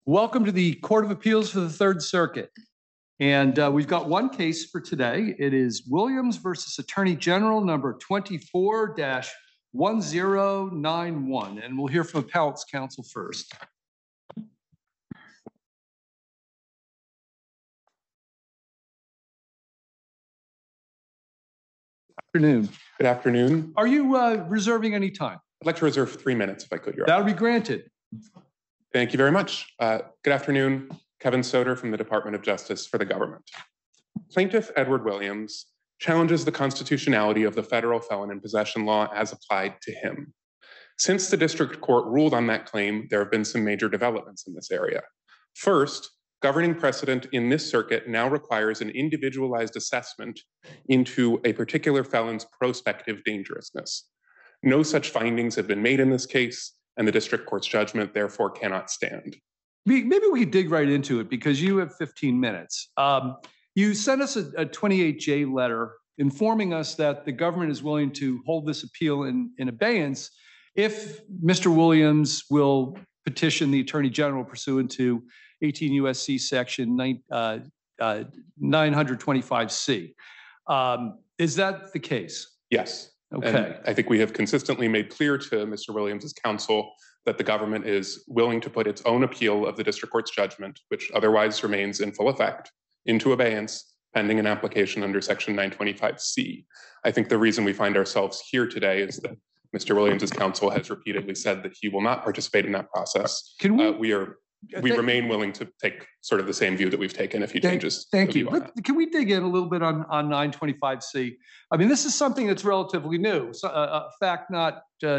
Welcome to the Court of Appeals for the Third Circuit. And we've got one case for today. It is Williams versus Attorney General number 24-1091. And we'll hear from Appellate's counsel first. Afternoon. Good afternoon. Are you reserving any time? I'd like to reserve 3 minutes if I could, Your Honor. That'll be granted. Thank you very much. Good afternoon. Kevin Soder from the Department of Justice for the government. Plaintiff Edward Williams challenges the constitutionality of the federal felon in possession law as applied to him. Since the district court ruled on that claim, there have been some major developments in this area. First, governing precedent in this circuit now requires an individualized assessment into a particular felon's prospective dangerousness. No such findings have been made in this case, and the district court's judgment therefore cannot stand. Maybe we could dig right into it because you have 15 minutes. You sent us a 28J letter informing us that the government is willing to hold this appeal in abeyance if Mr. Williams will petition the Attorney General pursuant to 18 U.S.C. Section 925C. Is that the case? Yes. Okay. And I think we have consistently made clear to Mr. Williams' counsel that the government is willing to put its own appeal of the district court's judgment, which otherwise remains in full effect, into abeyance pending an application under Section 925C. I think the reason we find ourselves here today is that Mr. Williams' counsel has repeatedly said that he will not participate in that process. Can we? We remain willing to take sort of the same view that we've taken if he changes. Thank you. Can we dig in a little bit on 925C? I mean, this is something that's relatively new, a fact not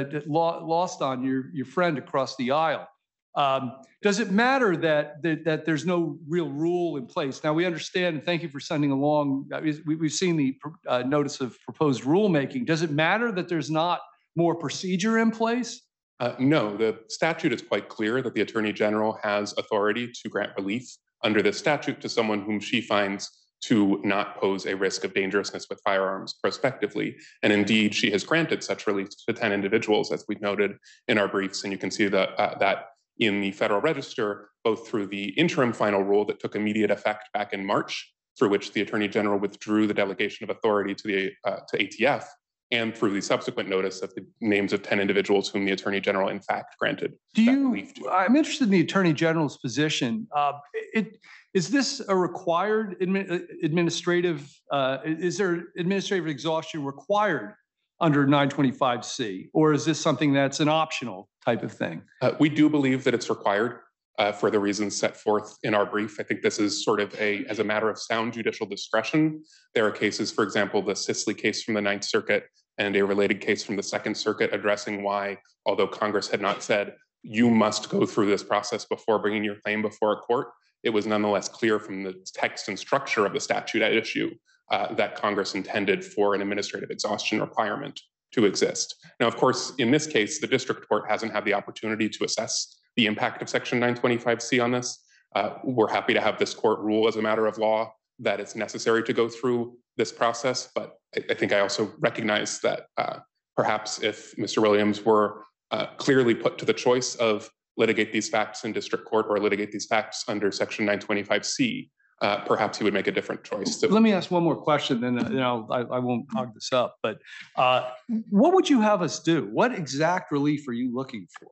lost on your friend across the aisle. Does it matter that there's no real rule in place? Now, we understand, and thank you for sending along, we've seen the notice of proposed rulemaking. Does it matter that there's not more procedure in place? No, the statute is quite clear that the Attorney General has authority to grant relief under this statute to someone whom she finds to not pose a risk of dangerousness with firearms prospectively. And indeed, she has granted such relief to 10 individuals, as we've noted in our briefs. And you can see that in the Federal Register, both through the interim final rule that took immediate effect back in March, through which the Attorney General withdrew the delegation of authority to ATF, and through the subsequent notice of the names of 10 individuals whom the Attorney General, in fact, granted relief to. I'm interested in the Attorney General's position. Is this a required administrative, is there administrative exhaustion required under 925C, or is this something that's an optional type of thing? We do believe that it's required for the reasons set forth in our brief. I think this is sort of as a matter of sound judicial discretion. There are cases, for example, the Sisley case from the Ninth Circuit and a related case from the Second Circuit addressing why, although Congress had not said, you must go through this process before bringing your claim before a court, it was nonetheless clear from the text and structure of the statute at issue that Congress intended for an administrative exhaustion requirement to exist. Now, of course, in this case, the district court hasn't had the opportunity to assess the impact of Section 925C on this. We're happy to have this court rule as a matter of law that it's necessary to go through this process, but I think I also recognize that perhaps if Mr. Williams were clearly put to the choice of litigate these facts in district court or litigate these facts under Section 925C, perhaps he would make a different choice. So, let me ask one more question, then I won't hog this up, but what would you have us do? What exact relief are you looking for?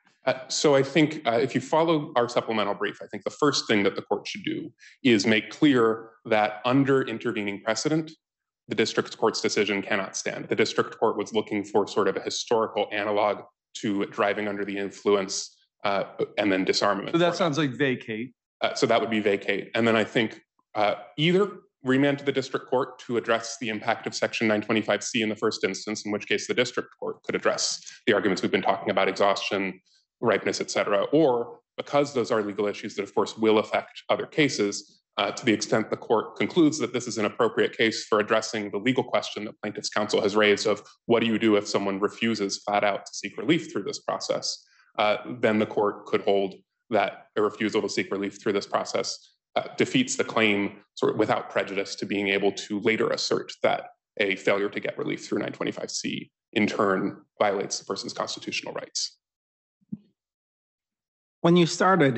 So I think if you follow our supplemental brief, I think the first thing that the court should do is make clear that under intervening precedent, the district court's decision cannot stand. The district court was looking for sort of a historical analog to driving under the influence and then disarmament. So that sounds like vacate. So that would be vacate. And then I think either remand to the district court to address the impact of Section 925C in the first instance, in which case the district court could address the arguments we've been talking about, exhaustion, ripeness, et cetera, or because those are legal issues that, of course, will affect other cases, to the extent the court concludes that this is an appropriate case for addressing the legal question that plaintiff's counsel has raised of what do you do if someone refuses flat out to seek relief through this process, then the court could hold that a refusal to seek relief through this process defeats the claim sort of without prejudice to being able to later assert that a failure to get relief through 925C in turn violates the person's constitutional rights. When you started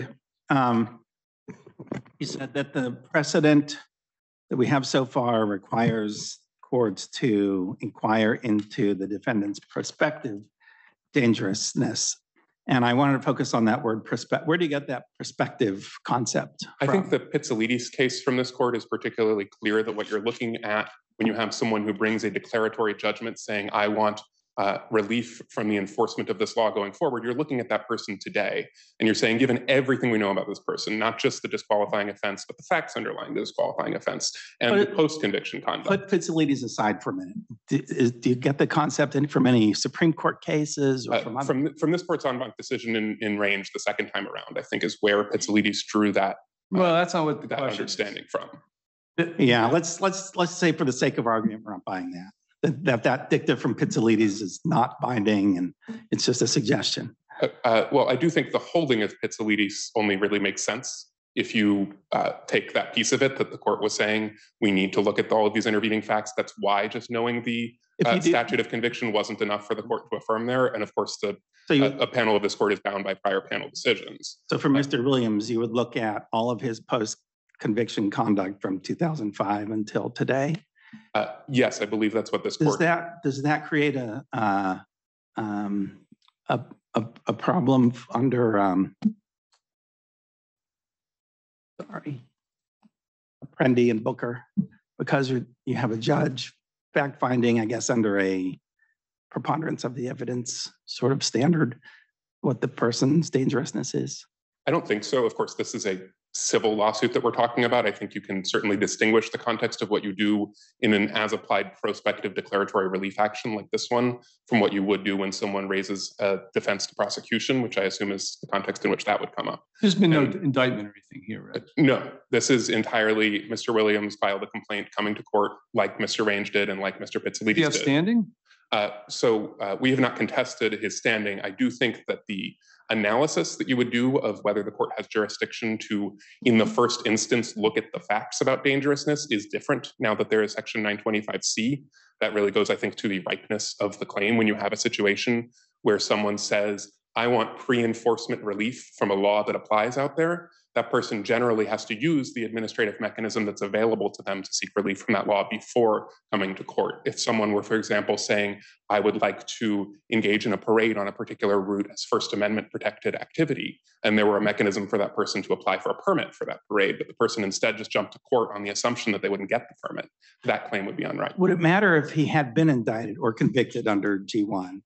You said that the precedent that we have so far requires courts to inquire into the defendant's prospective dangerousness. And I wanted to focus on that word prospect. Where do you get that perspective concept I from? think the Pizzolittis case from this court is particularly clear that what you're looking at when you have someone who brings a declaratory judgment saying, I want relief from the enforcement of this law going forward, you're looking at that person today. And you're saying, given everything we know about this person, not just the disqualifying offense, but the facts underlying the disqualifying offense and the post-conviction conduct. Put Pizzolittis aside for a minute. Do you get the concept from any Supreme Court cases? Or from this court's en banc decision in Range the second time around, I think is where Pizzolittis drew that. Well, that's not what the that question understanding is. from. Yeah, let's say for the sake of argument, we're not buying that. That dicta from Pizzolittis is not binding, and it's just a suggestion. Well, I do think the holding of Pizzolittis only really makes sense if you take that piece of it that the court was saying we need to look at all of these intervening facts. That's why just knowing the statute of conviction wasn't enough for the court to affirm there. And of course, a panel of this court is bound by prior panel decisions. So for Mr. Williams, you would look at all of his post-conviction conduct from 2005 until today? Yes, I believe that's what this court. Does that create a problem under Apprendi and Booker, because you have a judge fact finding, I guess, under a preponderance of the evidence sort of standard, what the person's dangerousness is? I don't think so. Of course, this is a civil lawsuit that we're talking about. I think you can certainly distinguish the context of what you do in an as-applied prospective declaratory relief action like this one from what you would do when someone raises a defense to prosecution, which I assume is the context in which that would come up. There's been no indictment or anything here, right? No, this is entirely Mr. Williams filed a complaint coming to court like Mr. Range did and like Mr. Pizzolittis did. Do you have standing? So we have not contested his standing. I do think that the analysis that you would do of whether the court has jurisdiction to, in the first instance, look at the facts about dangerousness is different now that there is Section 925C. That really goes, I think, to the ripeness of the claim when you have a situation where someone says, I want pre-enforcement relief from a law that applies out there. That person generally has to use the administrative mechanism that's available to them to seek relief from that law before coming to court. If someone were, for example, saying, I would like to engage in a parade on a particular route as First Amendment protected activity, and there were a mechanism for that person to apply for a permit for that parade, but the person instead just jumped to court on the assumption that they wouldn't get the permit, that claim would be unright. Would it matter if he had been indicted or convicted under G1?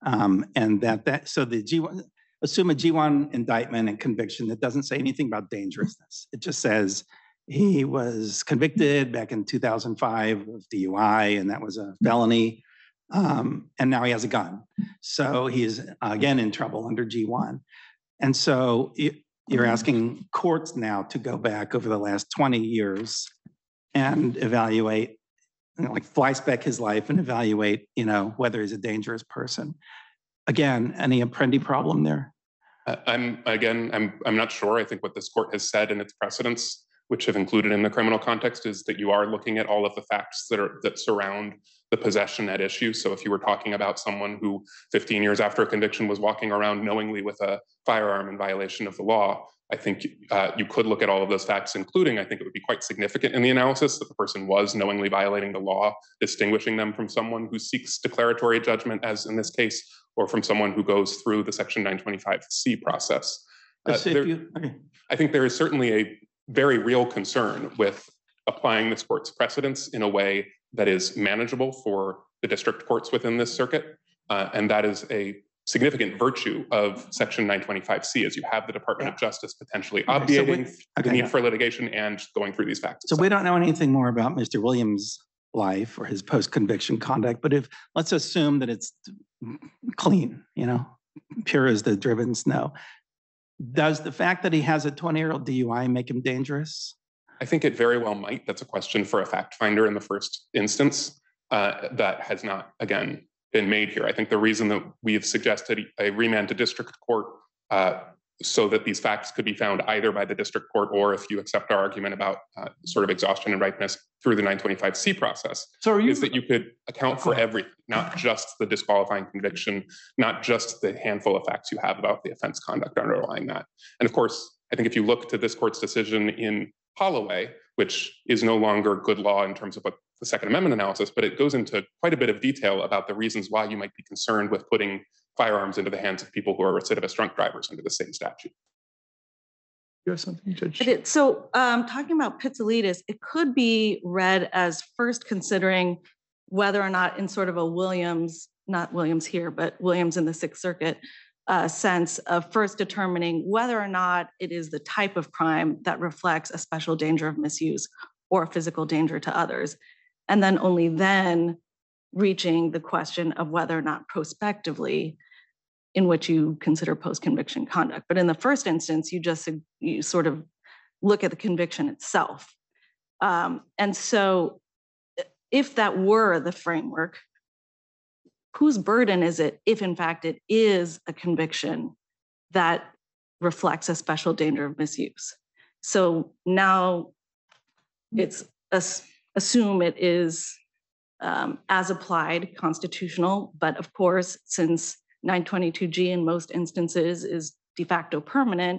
So the G1, assume a G1 indictment and conviction that doesn't say anything about dangerousness. It just says he was convicted back in 2005 of DUI, and that was a felony. And now he has a gun. So he's again in trouble under G1. And so you're asking courts now to go back over the last 20 years and evaluate, like flyspeck his life and evaluate, whether he's a dangerous person. Again, any Apprendi problem there? I'm not sure. I think what this court has said in its precedents, which have included in the criminal context, is that you are looking at all of the facts that surround the possession at issue. So if you were talking about someone who 15 years after a conviction was walking around knowingly with a firearm in violation of the law, I think you could look at all of those facts, including, I think it would be quite significant in the analysis that the person was knowingly violating the law, distinguishing them from someone who seeks declaratory judgment, as in this case, or from someone who goes through the Section 925C process. I think there is certainly a very real concern with applying this court's precedents in a way that is manageable for the district courts within this circuit. And that is a significant virtue of Section 925C, as you have the Department of Justice potentially obviating the need for litigation and going through these facts. So we don't know anything more about Mr. Williams' life or his post-conviction conduct, but let's assume that it's clean, pure as the driven snow. Does the fact that he has a 20-year-old DUI make him dangerous? I think it very well might. That's a question for a fact finder in the first instance that has not, again, been made here. I think the reason that we have suggested a remand to district court so that these facts could be found either by the district court or, if you accept our argument about sort of exhaustion and ripeness through the 925C process, is that you could account for everything, not just the disqualifying conviction, not just the handful of facts you have about the offense conduct underlying that. And of course, I think if you look to this court's decision in Holloway, which is no longer good law in terms of what the Second Amendment analysis, but it goes into quite a bit of detail about the reasons why you might be concerned with putting firearms into the hands of people who are recidivist drunk drivers under the same statute. You have something, Judge? So talking about Pizzolittis, it could be read as first considering whether or not in sort of a Williams, not Williams here, but Williams in the Sixth Circuit sense of first determining whether or not it is the type of crime that reflects a special danger of misuse or physical danger to others. And then only then reaching the question of whether or not prospectively in which you consider post-conviction conduct. But in the first instance, you sort of look at the conviction itself. And so if that were the framework, whose burden is it if in fact it is a conviction that reflects a special danger of misuse? So now it's assume it is as applied constitutional, but of course, since 922G in most instances is de facto permanent,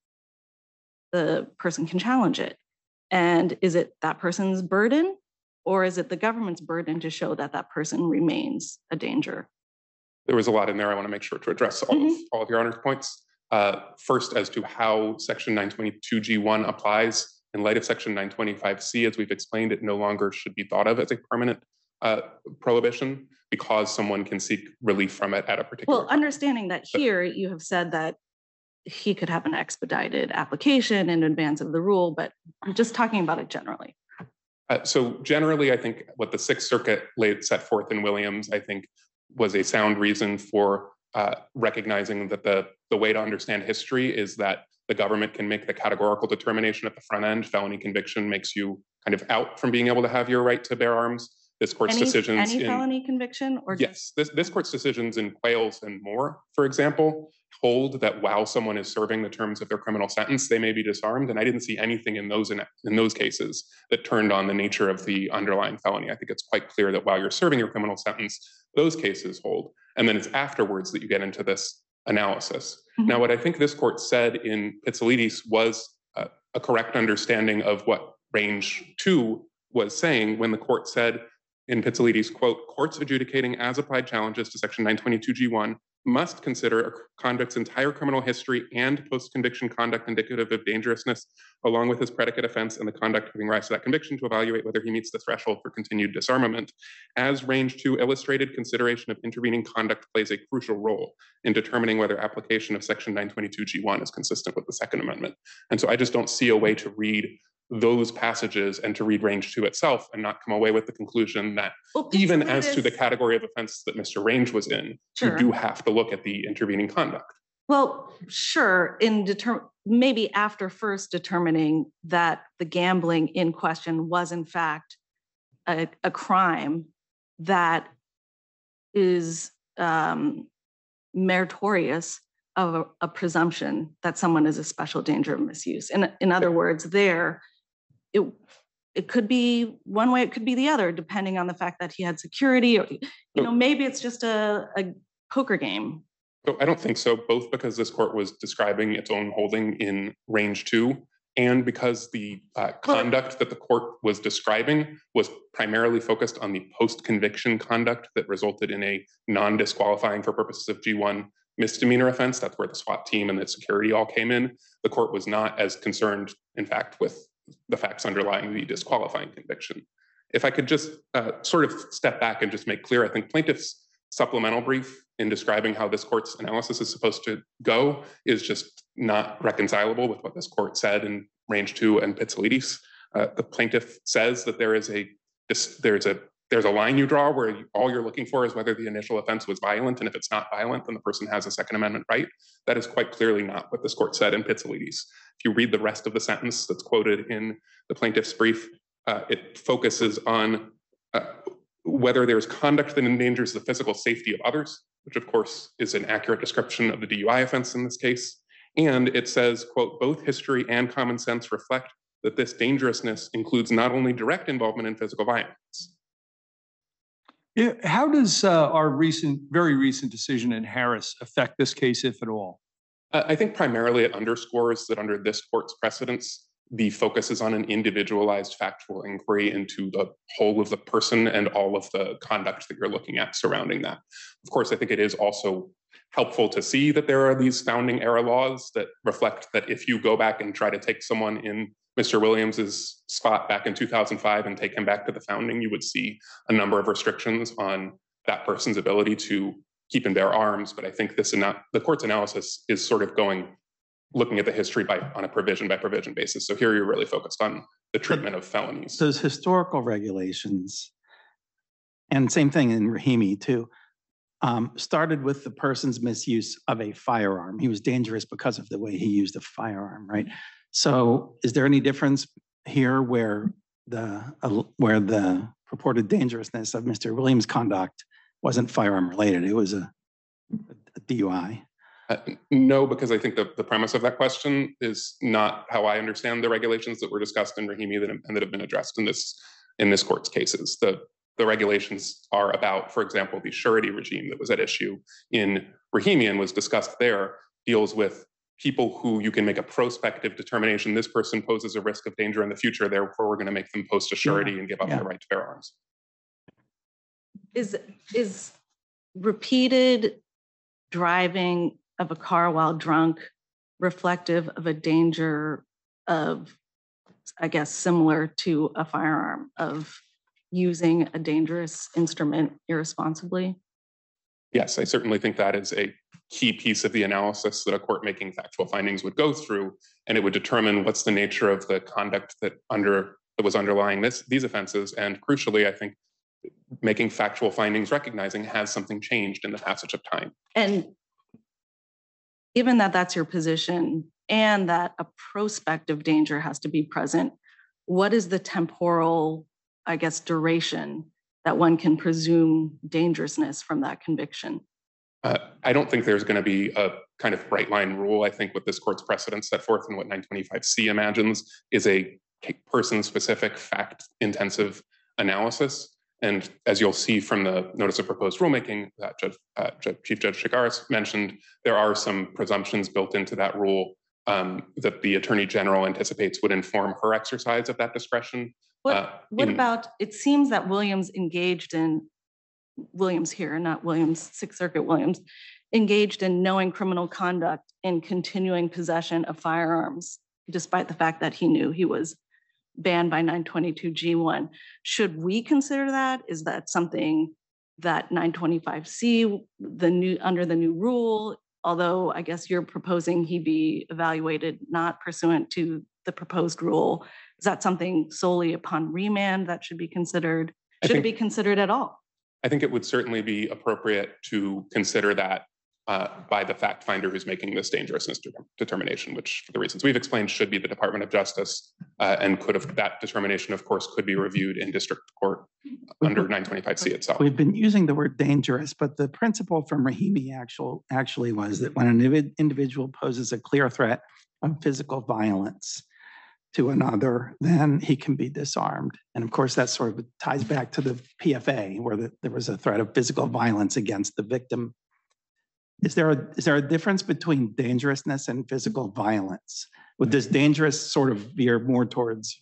the person can challenge it. And is it that person's burden, or is it the government's burden to show that that person remains a danger? There was a lot in there. I want to make sure to address all of your Honor's points. First, as to how Section 922G1 applies, in light of Section 925C, as we've explained, it no longer should be thought of as a permanent prohibition because someone can seek relief from it at a particular time. Understanding that here you have said that he could have an expedited application in advance of the rule, but I'm just talking about it generally. So generally, I think what the Sixth Circuit set forth in Williams, I think, was a sound reason for recognizing that the way to understand history is that the government can make the categorical determination at the front end. Felony conviction makes you kind of out from being able to have your right to bear arms. This court's decisions any felony conviction, or yes, this court's decisions in Quayles and Moore, for example, hold that while someone is serving the terms of their criminal sentence, they may be disarmed. And I didn't see anything in those cases that turned on the nature of the underlying felony. I think it's quite clear that while you're serving your criminal sentence, those cases hold. And then it's afterwards that you get into this analysis. Mm-hmm. Now, what I think this court said in Pizzolittis was a correct understanding of what Range 2 was saying when the court said in Pizzolittis, quote, courts adjudicating as applied challenges to Section 922G1 must consider a convict's entire criminal history and post-conviction conduct indicative of dangerousness, along with his predicate offense and the conduct giving rise to that conviction to evaluate whether he meets the threshold for continued disarmament. As Range 2 illustrated, consideration of intervening conduct plays a crucial role in determining whether application of Section 922G1 is consistent with the Second Amendment. And so I just don't see a way to read those passages and to read Range 2 itself and not come away with the conclusion that even as to the category of offense that Mr. Range was in, you do have to look at the intervening conduct. Well, sure, maybe after first determining that the gambling in question was in fact a crime that is meritorious of a presumption that someone is a special danger of misuse. In other words, it could be one way, it could be the other, depending on the fact that he had security, or maybe it's just a poker game. So I don't think so, both because this court was describing its own holding in Range 2 and because the conduct that the court was describing was primarily focused on the post-conviction conduct that resulted in a non-disqualifying for purposes of G1 misdemeanor offense. That's where the SWAT team and the security all came in. The court was not as concerned, in fact, with the facts underlying the disqualifying conviction. If I could just sort of step back and just make clear, I think plaintiff's supplemental brief in describing how this court's analysis is supposed to go is just not reconcilable with what this court said in Range 2 and Pizzolittis. The plaintiff says that there's a line you draw where all you're looking for is whether the initial offense was violent, and if it's not violent, then the person has a Second Amendment right. That is quite clearly not what this court said in Pizzolittis. If you read the rest of the sentence that's quoted in the plaintiff's brief, it focuses on whether there's conduct that endangers the physical safety of others, which of course is an accurate description of the DUI offense in this case. And it says, quote, both history and common sense reflect that this dangerousness includes not only direct involvement in physical violence. Yeah, how does our very recent decision in Harris affect this case, if at all? I think primarily it underscores that under this court's precedents, the focus is on an individualized factual inquiry into the whole of the person and all of the conduct that you're looking at surrounding that. Of course, I think it is also helpful to see that there are these founding era laws that reflect that if you go back and try to take someone in Mr. Williams's spot back in 2005 and take him back to the founding, you would see a number of restrictions on that person's ability to keep and bear arms. But I think the court's analysis is sort of looking at the history on a provision by provision basis. So here you're really focused on the treatment of felonies. Those historical regulations, and same thing in Rahimi too, started with the person's misuse of a firearm. He was dangerous because of the way he used a firearm, right? So is there any difference here where the purported dangerousness of Mr. Williams' conduct wasn't firearm related? It was a DUI. No, because I think the premise of that question is not how I understand the regulations that were discussed in Rahimi and that have been addressed in this court's cases. The regulations are about, for example, the surety regime that was at issue in Rahimi and was discussed there, deals with people who you can make a prospective determination. This person poses a risk of danger in the future, therefore we're going to make them post a surety and give up their right to bear arms. Is repeated driving of a car while drunk reflective of a danger of, I guess, similar to a firearm, of using a dangerous instrument irresponsibly? Yes, I certainly think that is a key piece of the analysis that a court making factual findings would go through, and it would determine what's the nature of the conduct that was underlying these offenses. And crucially, I think making factual findings recognizing has something changed in the passage of time. And given that that's your position and that a prospective danger has to be present, what is the temporal, I guess, duration that one can presume dangerousness from that conviction? I don't think there's going to be a kind of bright line rule. I think what this court's precedent set forth and what 925C imagines is a person-specific, fact-intensive analysis. And as you'll see from the notice of proposed rulemaking that Chief Judge Chigaris mentioned, there are some presumptions built into that rule that the Attorney General anticipates would inform her exercise of that discretion. What about, it seems that Williams here, not Williams, Sixth Circuit Williams, engaged in knowing criminal conduct in continuing possession of firearms, despite the fact that he knew he was banned by 922G1. Should we consider that? Is that something that 925C, under the new rule, although I guess you're proposing he be evaluated not pursuant to the proposed rule, is that something solely upon remand that should be considered? Should it be considered at all? I think it would certainly be appropriate to consider that by the fact finder who's making this dangerousness determination, which for the reasons we've explained should be the Department of Justice, and that determination, of course, could be reviewed in district court under 925C itself. We've been using the word dangerous, but the principle from Rahimi actually was that when an individual poses a clear threat of physical violence to another, then he can be disarmed. And of course, that sort of ties back to the PFA, where there was a threat of physical violence against the victim. Is there a difference between dangerousness and physical violence? Would this dangerous sort of veer more towards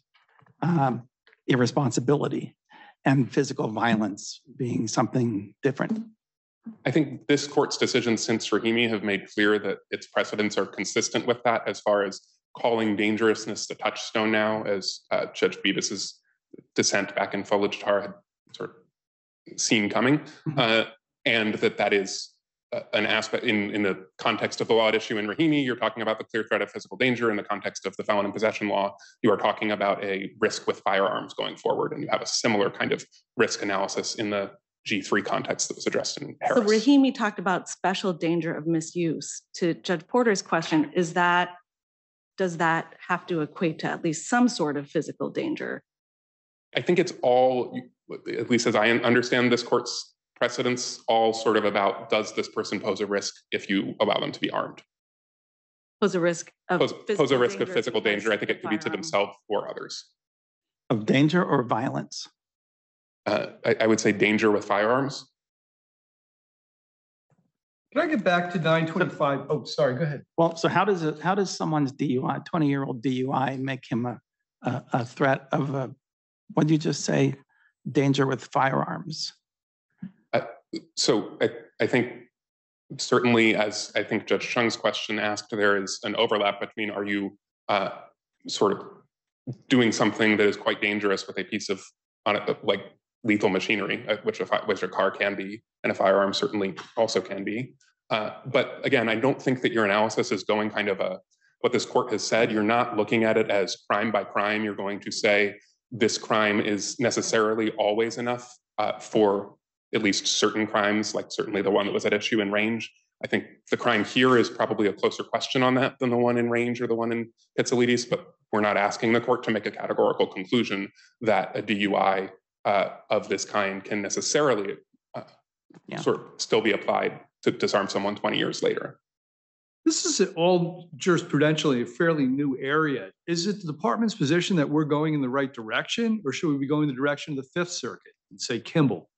irresponsibility and physical violence being something different? I think this court's decisions since Rahimi have made clear that its precedents are consistent with that as far as calling dangerousness the touchstone now, as Judge Bevis's dissent back in Foliage Tar had sort of seen coming, and that is an aspect in the context of the law at issue in Rahimi. You're talking about the clear threat of physical danger. In the context of the felon in possession law, you are talking about a risk with firearms going forward, and you have a similar kind of risk analysis in the G3 context that was addressed in Harris. So Rahimi talked about special danger of misuse. To Judge Porter's question, does that have to equate to at least some sort of physical danger? I think it's all, at least as I understand this court's precedents, all sort of about, does this person pose a risk if you allow them to be armed? Pose a risk of physical danger. I think it could be to themselves or others. Of danger or violence? I would say danger with firearms. Can I get back to 925? Oh, sorry, go ahead. Well, so how does someone's DUI, 20-year-old DUI, make him a threat of a, what did you just say, danger with firearms? So I think certainly, as I think Judge Chung's question asked, there is an overlap between, are you sort of doing something that is quite dangerous with a piece of like lethal machinery, which a car can be, and a firearm certainly also can be. But again, I don't think that your analysis is going kind of what this court has said. You're not looking at it as crime by crime. You're going to say this crime is necessarily always enough for at least certain crimes, like certainly the one that was at issue in Range. I think the crime here is probably a closer question on that than the one in Range or the one in Pizzolittis, but we're not asking the court to make a categorical conclusion that a DUI of this kind can necessarily sort of still be applied to disarm someone 20 years later. This is all jurisprudentially a fairly new area. Is it the department's position that we're going in the right direction, or should we be going in the direction of the Fifth Circuit and say Kimball?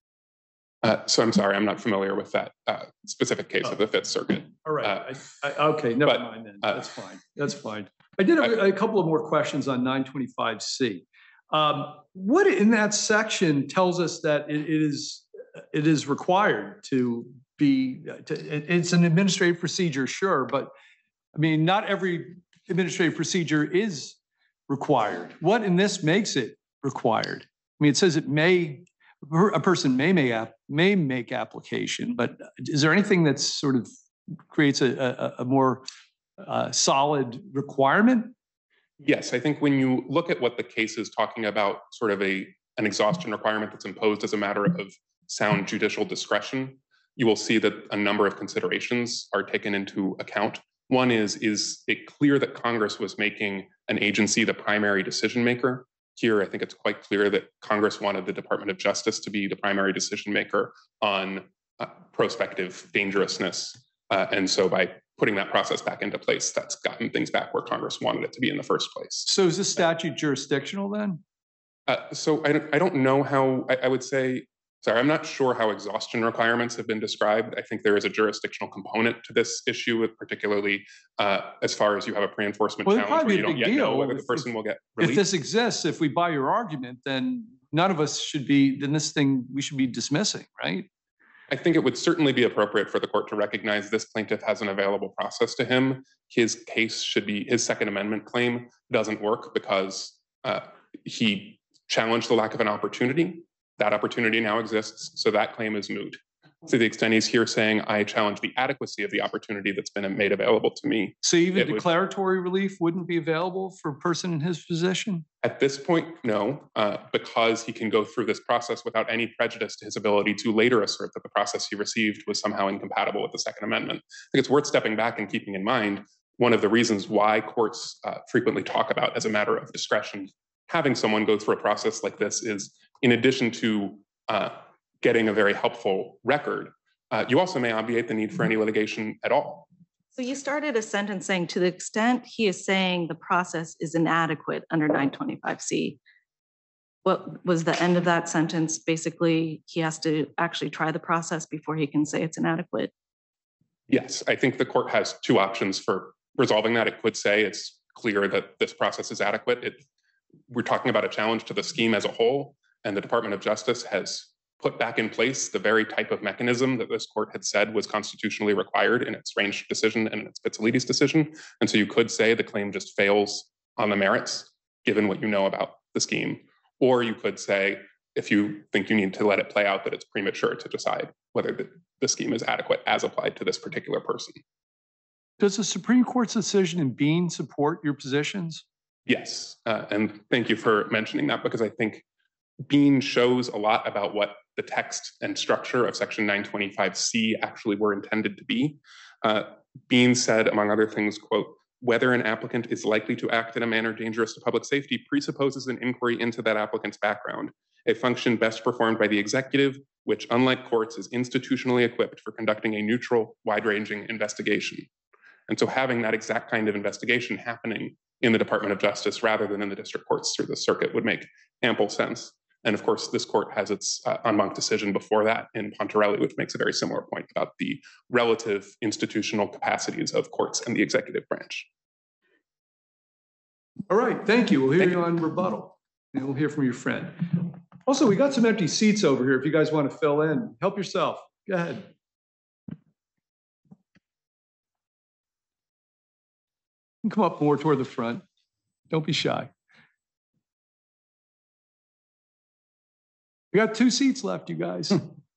So I'm sorry, I'm not familiar with that specific case of the Fifth Circuit. All right. Okay, never mind then. That's fine. That's fine. I did a couple of more questions on 925C. What in that section tells us that it is required to be? It's an administrative procedure, sure, but I mean, not every administrative procedure is required. What in this makes it required? I mean, it says it may. A person may make application, but is there anything that sort of creates a more solid requirement? Yes, I think when you look at what the case is talking about, sort of an exhaustion requirement that's imposed as a matter of sound judicial discretion, you will see that a number of considerations are taken into account. One is it clear that Congress was making an agency the primary decision maker? Here, I think it's quite clear that Congress wanted the Department of Justice to be the primary decision maker on prospective dangerousness. And so by putting that process back into place, that's gotten things back where Congress wanted it to be in the first place. So is this statute jurisdictional then? So I don't know how, I would say, sorry, I'm not sure how exhaustion requirements have been described. I think there is a jurisdictional component to this issue, particularly as far as you have a pre-enforcement challenge where you don't yet know whether the person will get released. If this exists, if we buy your argument, then none of us should be, then this thing we should be dismissing, right? I think it would certainly be appropriate for the court to recognize this plaintiff has an available process to him. His case should be, his Second Amendment claim doesn't work because he challenged the lack of an opportunity. That opportunity now exists, so that claim is moot. To the extent he's here saying, I challenge the adequacy of the opportunity that's been made available to me. So even declaratory relief wouldn't be available for a person in his position? At this point, no, because he can go through this process without any prejudice to his ability to later assert that the process he received was somehow incompatible with the Second Amendment. I think it's worth stepping back and keeping in mind one of the reasons why courts frequently talk about, as a matter of discretion, having someone go through a process like this is, in addition to getting a very helpful record, you also may obviate the need for any litigation at all. So you started a sentence saying, to the extent he is saying the process is inadequate under 925C, what was the end of that sentence? Basically, he has to actually try the process before he can say it's inadequate. Yes, I think the court has two options for resolving that. It could say it's clear that this process is adequate. We're talking about a challenge to the scheme as a whole, and the Department of Justice has put back in place the very type of mechanism that this court had said was constitutionally required in its Range decision and in its Pizzolittis decision. And so you could say the claim just fails on the merits, given what you know about the scheme. Or you could say, if you think you need to let it play out, that it's premature to decide whether the scheme is adequate as applied to this particular person. Does the Supreme Court's decision in Bean support your positions? Yes, and thank you for mentioning that, because I think Bean shows a lot about what the text and structure of Section 925C actually were intended to be. Bean said, among other things, quote, whether an applicant is likely to act in a manner dangerous to public safety presupposes an inquiry into that applicant's background, a function best performed by the executive, which, unlike courts, is institutionally equipped for conducting a neutral, wide-ranging investigation. And so having that exact kind of investigation happening in the Department of Justice rather than in the district courts through the circuit would make ample sense. And of course, this court has its en banc decision before that in Pontarelli, which makes a very similar point about the relative institutional capacities of courts and the executive branch. All right, thank you. We'll hear you on rebuttal, and we'll hear from your friend. Also, we got some empty seats over here if you guys want to fill in. Help yourself. Go ahead. Come up more toward the front. Don't be shy. We got 2 seats left, you guys.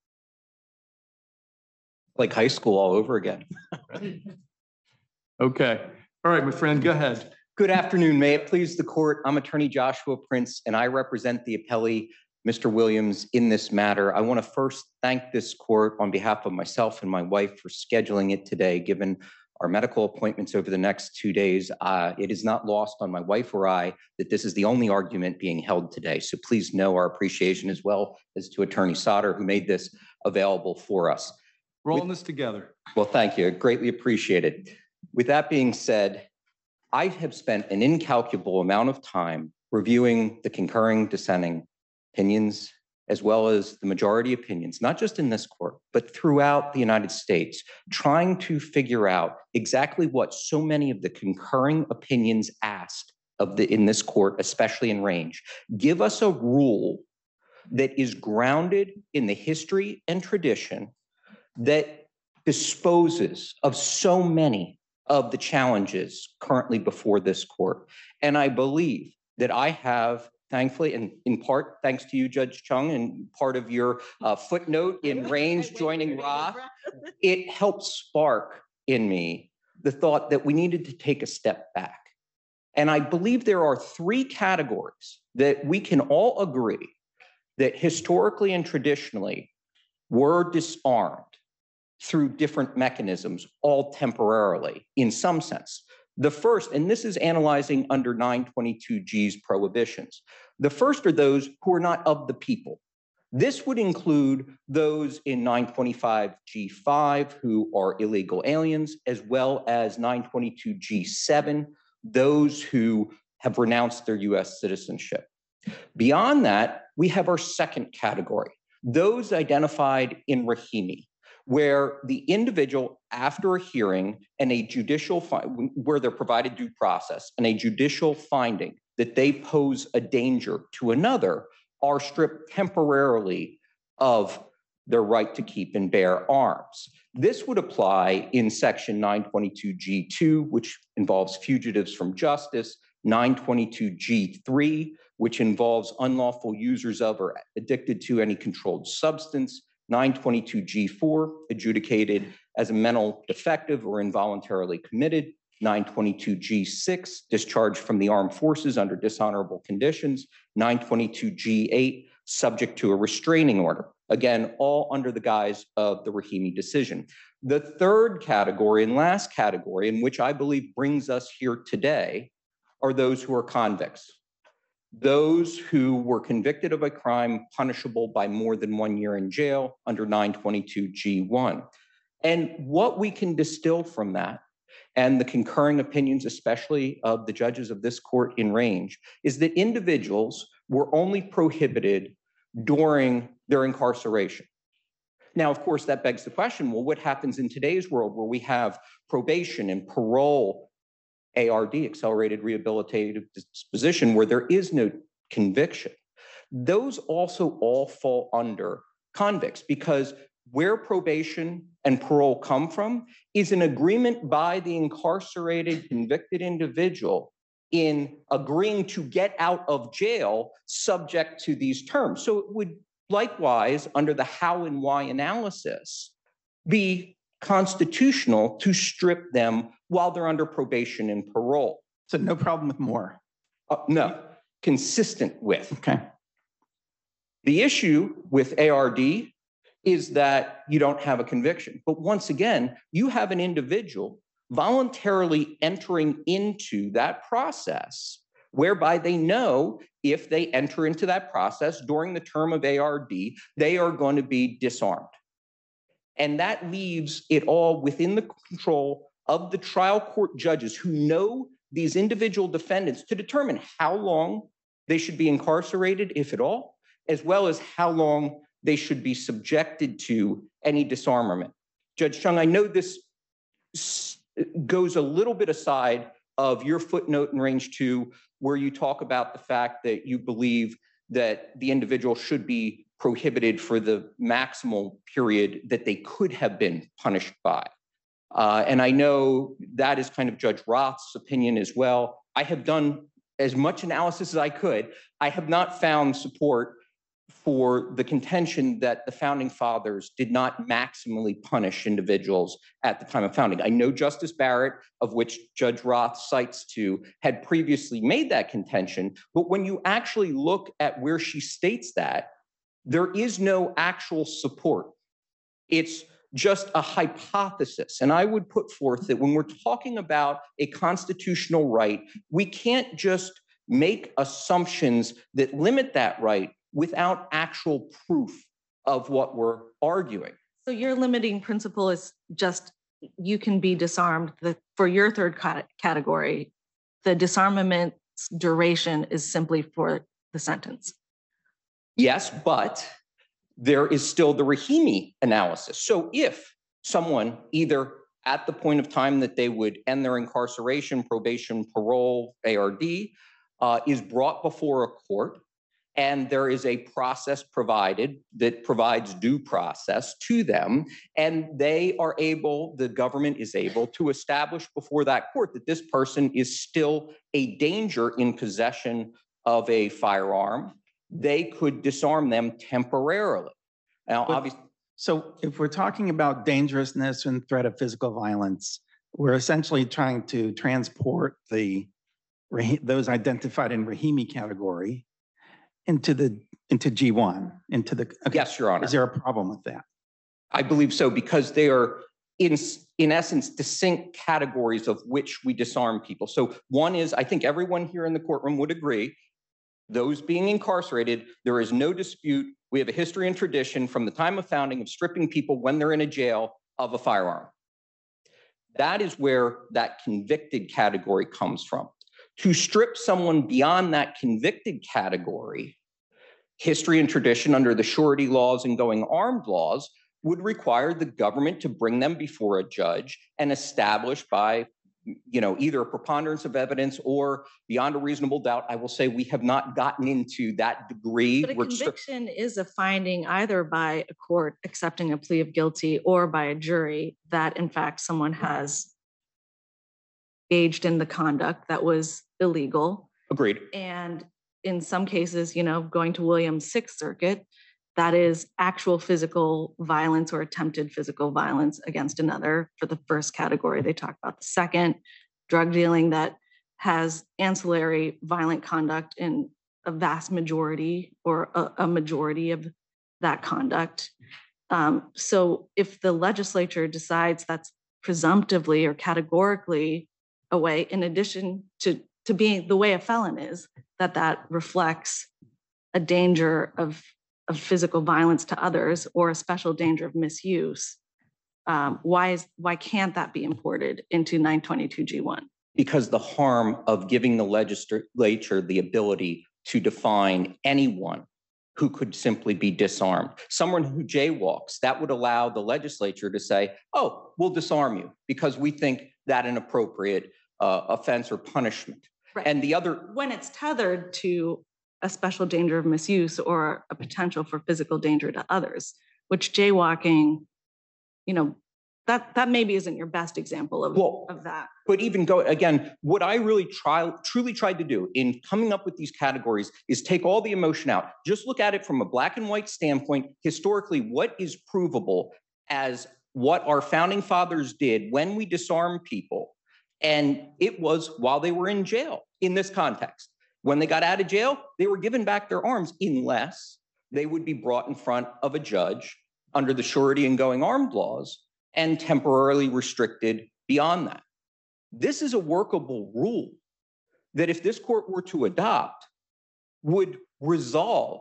Like high school all over again. Okay. All right, my friend, go ahead. Good afternoon. May it please the court. I'm attorney Joshua Prince, and I represent the appellee, Mr. Williams, in this matter. I want to first thank this court on behalf of myself and my wife for scheduling it today, given our medical appointments over the next 2 days. It is not lost on my wife or I that this is the only argument being held today. So please know our appreciation, as well as to Attorney Sauter, who made this available for us. We're all in this together. Well, thank you. Greatly appreciated. With that being said, I have spent an incalculable amount of time reviewing the concurring dissenting opinions, as well as the majority opinions, not just in this court, but throughout the United States, trying to figure out exactly what so many of the concurring opinions asked in this court, especially in range. Give us a rule that is grounded in the history and tradition that disposes of so many of the challenges currently before this court. And I believe that I have, thankfully, and in part thanks to you, Judge Chung, and part of your footnote in range joining Roth, it helped spark in me the thought that we needed to take a step back. And I believe there are 3 categories that we can all agree that historically and traditionally were disarmed through different mechanisms, all temporarily, in some sense. The first, and this is analyzing under 922G's prohibitions, the first are those who are not of the people. This would include those in 925G5 who are illegal aliens, as well as 922G7, those who have renounced their US citizenship. Beyond that, we have our second category, those identified in Rahimi, where the individual, after a hearing and a judicial, where they're provided due process and a judicial finding that they pose a danger to another, are stripped temporarily of their right to keep and bear arms. This would apply in section 922G2, which involves fugitives from justice, 922G3, which involves unlawful users of or addicted to any controlled substance, 922G4, adjudicated as a mental defective or involuntarily committed, 922G6, discharged from the armed forces under dishonorable conditions, 922G8, subject to a restraining order. Again, all under the guise of the Rahimi decision. The third category and last category, in which I believe brings us here today, are those who are convicts. Those who were convicted of a crime punishable by more than 1 year in jail under 922G1. And what we can distill from that, and the concurring opinions, especially of the judges of this court in range, is that individuals were only prohibited during their incarceration. Now, of course, that begs the question, well, what happens in today's world where we have probation and parole, ARD, accelerated rehabilitative disposition, where there is no conviction? Those also all fall under convicts, because where probation and parole come from is an agreement by the incarcerated convicted individual in agreeing to get out of jail subject to these terms. So it would likewise, under the how and why analysis, be constitutional to strip them while they're under probation and parole. So no problem with more. No, consistent with. Okay. The issue with ARD is that you don't have a conviction. But once again, you have an individual voluntarily entering into that process, whereby they know if they enter into that process during the term of ARD, they are going to be disarmed. And that leaves it all within the control of the trial court judges who know these individual defendants to determine how long they should be incarcerated, if at all, as well as how long they should be subjected to any disarmament. Judge Chung, I know this goes a little bit aside of your footnote in range 2, where you talk about the fact that you believe that the individual should be prohibited for the maximal period that they could have been punished by. And I know that is kind of Judge Roth's opinion as well. I have done as much analysis as I could. I have not found support for the contention that the founding fathers did not maximally punish individuals at the time of founding. I know Justice Barrett, of which Judge Roth cites to, had previously made that contention, but when you actually look at where she states that, there is no actual support. It's just a hypothesis. And I would put forth that when we're talking about a constitutional right, we can't just make assumptions that limit that right without actual proof of what we're arguing. So your limiting principle is just you can be disarmed. For your third category, the disarmament's duration is simply for the sentence. Yes, but there is still the Rahimi analysis. So if someone either at the point of time that they would end their incarceration, probation, parole, ARD, is brought before a court, and there is a process provided that provides due process to them, and they are able, the government is able to establish before that court that this person is still a danger in possession of a firearm, they could disarm them temporarily. Now, obviously, so if we're talking about dangerousness and threat of physical violence, we're essentially trying to transport those identified in Rahimi category into G1, into the. Okay. Yes, Your Honor. Is there a problem with that? I believe so, because they are in essence distinct categories of which we disarm people. So one is, I think everyone here in the courtroom would agree, those being incarcerated, there is no dispute. We have a history and tradition from the time of founding of stripping people when they're in a jail of a firearm. That is where that convicted category comes from. To strip someone beyond that convicted category, history and tradition under the surety laws and going armed laws would require the government to bring them before a judge and establish by, either a preponderance of evidence or beyond a reasonable doubt. I will say we have not gotten into that degree. But a conviction is a finding either by a court accepting a plea of guilty or by a jury that in fact someone has engaged in the conduct that was illegal. Agreed. And in some cases, going to Williams' Sixth Circuit, that is actual physical violence or attempted physical violence against another for the first category. They talk about the second, drug dealing that has ancillary violent conduct in a vast majority or a majority of that conduct. So if the legislature decides that's presumptively or categorically a way, in addition to being the way a felon is, that reflects a danger of physical violence to others or a special danger of misuse, why can't that be imported into 922 G1? Because the harm of giving the legislature the ability to define anyone who could simply be disarmed, someone who jaywalks, that would allow the legislature to say, oh, we'll disarm you because we think that an appropriate offense or punishment. Right. And the other, when it's tethered to a special danger of misuse or a potential for physical danger to others, which jaywalking, that maybe isn't your best example of that. But even what I really truly tried to do in coming up with these categories is take all the emotion out. Just look at it from a black and white standpoint. Historically, what is provable as what our founding fathers did when we disarmed people? And it was while they were in jail in this context. When they got out of jail, they were given back their arms unless they would be brought in front of a judge under the surety and going armed laws and temporarily restricted beyond that. This is a workable rule that if this court were to adopt would resolve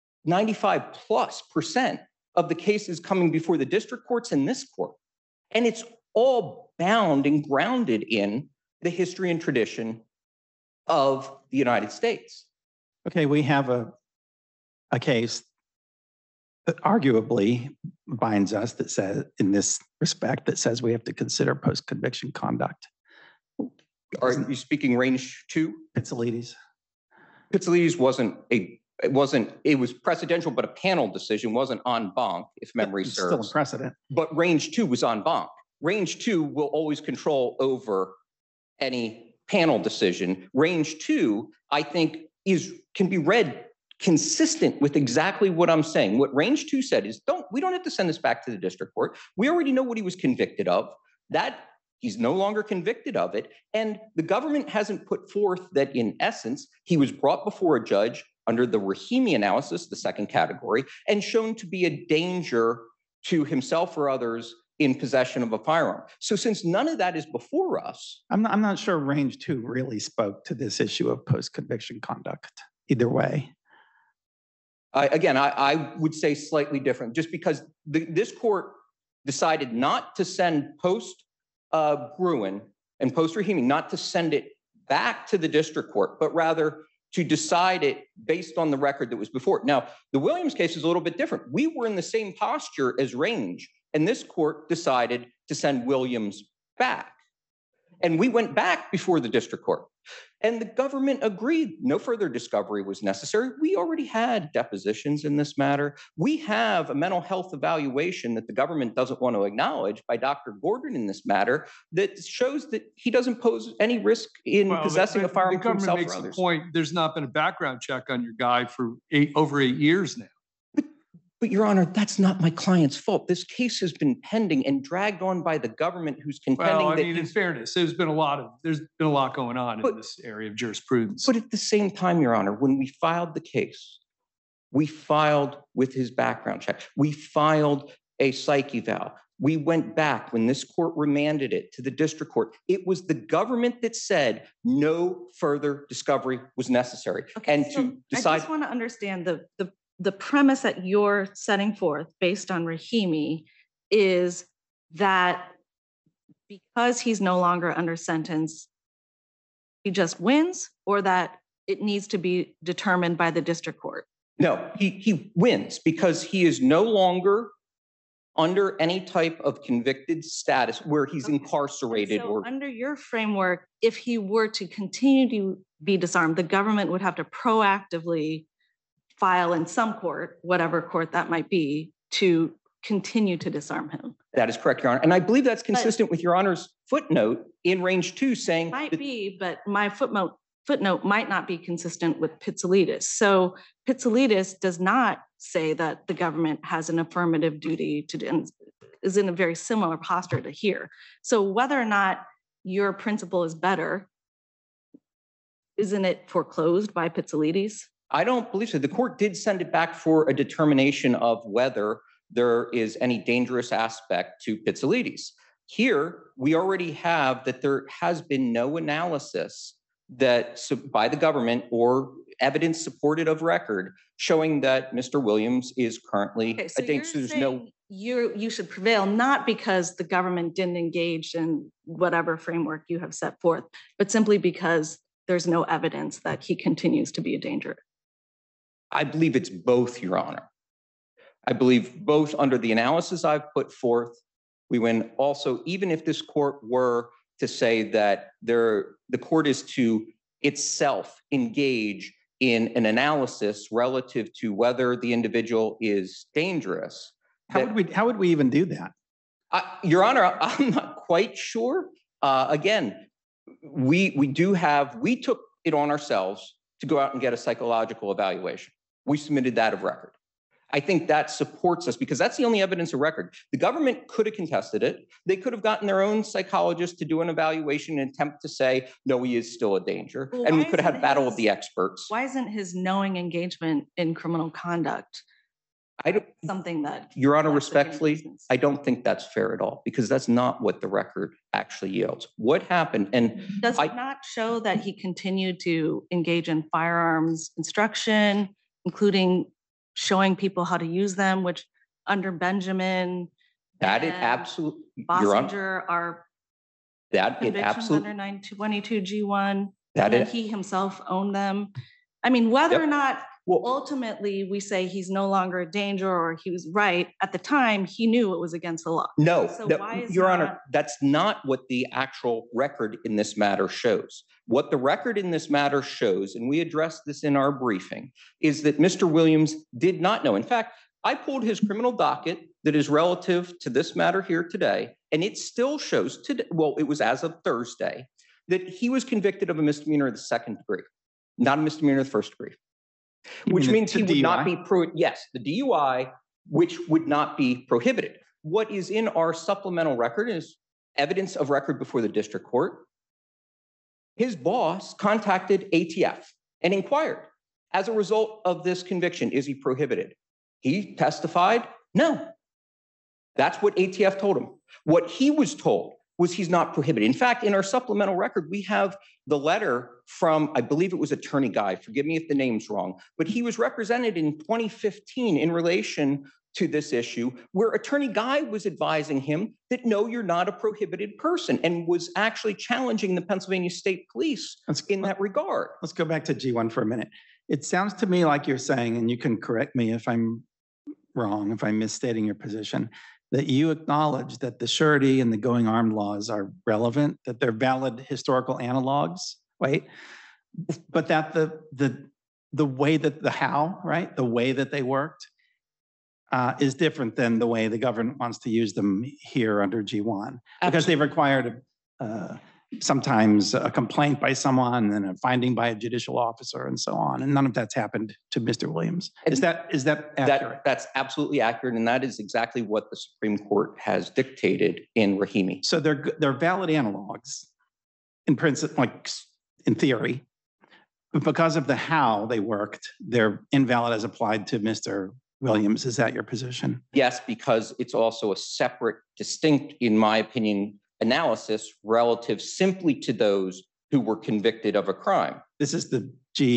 95+% of the cases coming before the district courts and this court. And it's all bound and grounded in the history and tradition of the United States. Okay, we have a case that arguably binds us that says, in this respect, that says we have to consider post-conviction conduct. Are you speaking range 2? Pizzolides. Pizzolides it was precedential, but a panel decision wasn't en banc, if memory It's serves. still a precedent. But range 2 was en banc. Range 2 will always control over any panel decision. Range 2, I think, can be read consistent with exactly what I'm saying. What range 2 said is, we don't have to send this back to the district court. We already know what he was convicted of. That he's no longer convicted of it. And the government hasn't put forth that, in essence, he was brought before a judge under the Rahimi analysis, the second category, and shown to be a danger to himself or others in possession of a firearm. So since none of that is before us. I'm not sure range 2 really spoke to this issue of post-conviction conduct either way. I would say slightly different, just because this court decided not to send post-Gruen and post-Rahimi, not to send it back to the district court, but rather to decide it based on the record that was before. Now, the Williams case is a little bit different. We were in the same posture as range, and this court decided to send Williams back. And we went back before the district court. And the government agreed no further discovery was necessary. We already had depositions in this matter. We have a mental health evaluation that the government doesn't want to acknowledge by Dr. Gordon in this matter that shows that he doesn't pose any risk in possessing a firearm for himself or others. The government makes the point there's not been a background check on your guy for over 8 years now. But Your Honor, that's not my client's fault. This case has been pending and dragged on by the government, who's contending well, I that mean, in fairness, there's been a lot going on in this area of jurisprudence. But at the same time, Your Honor, when we filed the case, we filed with his background check. We filed a psych eval. We went back when this court remanded it to the district court. It was the government that said no further discovery was necessary. Okay, and so to decide, I just want to understand the premise that you're setting forth based on Rahimi is that because he's no longer under sentence, he just wins, or that it needs to be determined by the district court? no, he wins because he is no longer under any type of convicted status where he's incarcerated. So or under your framework, if he were to continue to be disarmed, the government would have to proactively file in some court, whatever court that might be, to continue to disarm him. That is correct, Your Honor. And I believe that's consistent with Your Honor's footnote in range 2 saying— Might be, but my footnote might not be consistent with Pizzolides. So Pizzolides does not say that the government has an affirmative duty to, and is in a very similar posture to here. So whether or not your principle is better, isn't it foreclosed by Pizzolides? I don't believe so. The court did send it back for a determination of whether there is any dangerous aspect to Pizzolides. Here, we already have that there has been no analysis that by the government or evidence supported of record showing that Mr. Williams is currently a danger. So there's no— You should prevail, not because the government didn't engage in whatever framework you have set forth, but simply because there's no evidence that he continues to be a danger. I believe it's both, Your Honor. I believe both under the analysis I've put forth. We win also, even if this court were to say that the court is to itself engage in an analysis relative to whether the individual is dangerous. How would we even do that? Your Honor, I'm not quite sure. Again, we took it on ourselves to go out and get a psychological evaluation. We submitted that of record. I think that supports us because that's the only evidence of record. The government could have contested it. They could have gotten their own psychologist to do an evaluation and attempt to say, no, he is still a danger. Well, and we could have had battle of the experts. Why isn't his knowing engagement in criminal conduct something that— Your Honor, respectfully, I don't think that's fair at all because that's not what the record actually yields. What happened? And does it not show that he continued to engage in firearms instruction, including showing people how to use them, which under Benjamin, that it absolutely, Bossinger are that it absolutely under 922 G1, that and he himself owned them. I mean, whether or not Well, ultimately we say he's no longer a danger or he was right. At the time, he knew it was against the law. no, So no, why is Your Honor, not- that's not what the actual record in this matter shows. What the record in this matter shows, and we addressed this in our briefing, is that Mr. Williams did not know. In fact, I pulled his criminal docket that is relative to this matter here today, and it still shows today, well, it was as of Thursday, that he was convicted of a misdemeanor of the second degree, not a misdemeanor of the first degree. Which means he would not be, yes, the DUI, which would not be prohibited. What is in our supplemental record is evidence of record before the district court. His boss contacted ATF and inquired, as a result of this conviction, is he prohibited? He testified, no. That's what ATF told him. What he was told was he's not prohibited. In fact, in our supplemental record, we have the letter from, I believe it was Attorney Guy, forgive me if the name's wrong, but he was represented in 2015 in relation to this issue, where Attorney Guy was advising him that no, you're not a prohibited person, and was actually challenging the Pennsylvania State Police in that regard. Let's go back to G1 for a minute. It sounds to me like you're saying, and you can correct me if I'm wrong, if I'm misstating your position, that you acknowledge that the surety and the going armed laws are relevant, that they're valid historical analogs, right? But that the way that the way that they worked is different than the way the government wants to use them here under G1, because they've required sometimes a complaint by someone and a finding by a judicial officer and so on. And none of that's happened to Mr. Williams. Is that accurate? That's absolutely accurate. And that is exactly what the Supreme Court has dictated in Rahimi. So they're valid analogs in principle, like in theory, but because of the how they worked, they're invalid as applied to Mr. Williams. Is that your position? Yes, because it's also a separate, distinct, in my opinion, analysis relative simply to those who were convicted of a crime. This is the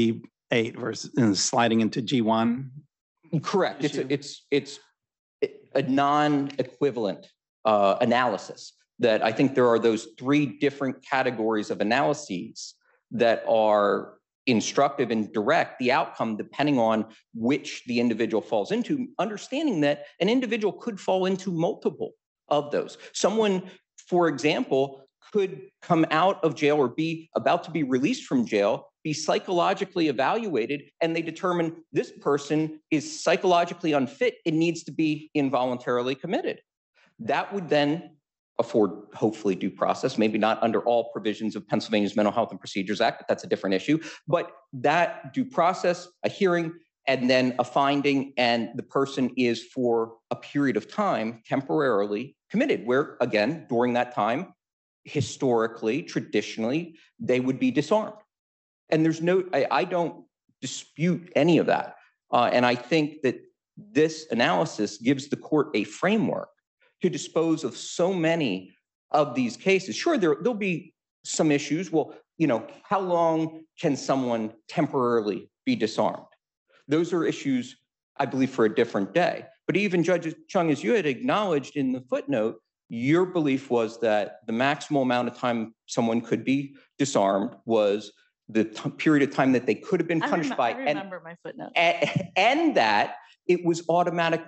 G8 versus sliding into G1. Correct. issue? It's a non-equivalent analysis. That I think there are those three different categories of analyses that are instructive and direct the outcome depending on which the individual falls into, understanding that an individual could fall into multiple of those. Someone, for example, could come out of jail or be about to be released from jail, be psychologically evaluated, and they determine this person is psychologically unfit and needs to be involuntarily committed. That would then afford, hopefully, due process, maybe not under all provisions of Pennsylvania's Mental Health and Procedures Act, but that's a different issue. But that due process, a hearing, and then a finding, and the person is for a period of time temporarily committed, where, again, during that time, historically, traditionally, they would be disarmed. And there's no, I don't dispute any of that. And I think that this analysis gives the court a framework to dispose of so many of these cases. Sure, there'll be some issues. Well, how long can someone temporarily be disarmed? Those are issues, I believe, for a different day. But even Judge Chung, as you had acknowledged in the footnote, your belief was that the maximal amount of time someone could be disarmed was the period of time that they could have been punished by. I remember my footnote. And that it was automatic,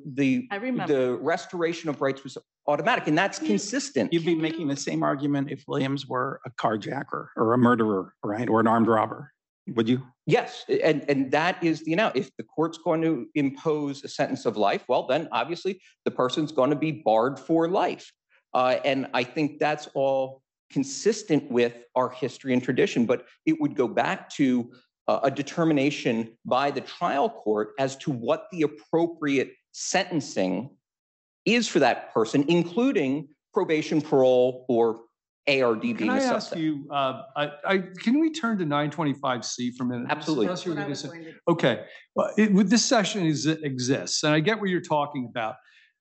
the restoration of rights was automatic, and that's consistent. You'd be making the same argument if Williams were a carjacker or a murderer, right? Or an armed robber, would you? Yes, and that is the if the court's going to impose a sentence of life, well, then obviously the person's going to be barred for life. And I think that's all consistent with our history and tradition, but it would go back to a determination by the trial court as to what the appropriate sentencing is for that person, including probation, parole, or ARD being Can a I suspect. ask you, can we turn to 925C for a minute? Absolutely. Discuss your What I was revision. going to- Okay, well, with this session exists, and I get what you're talking about.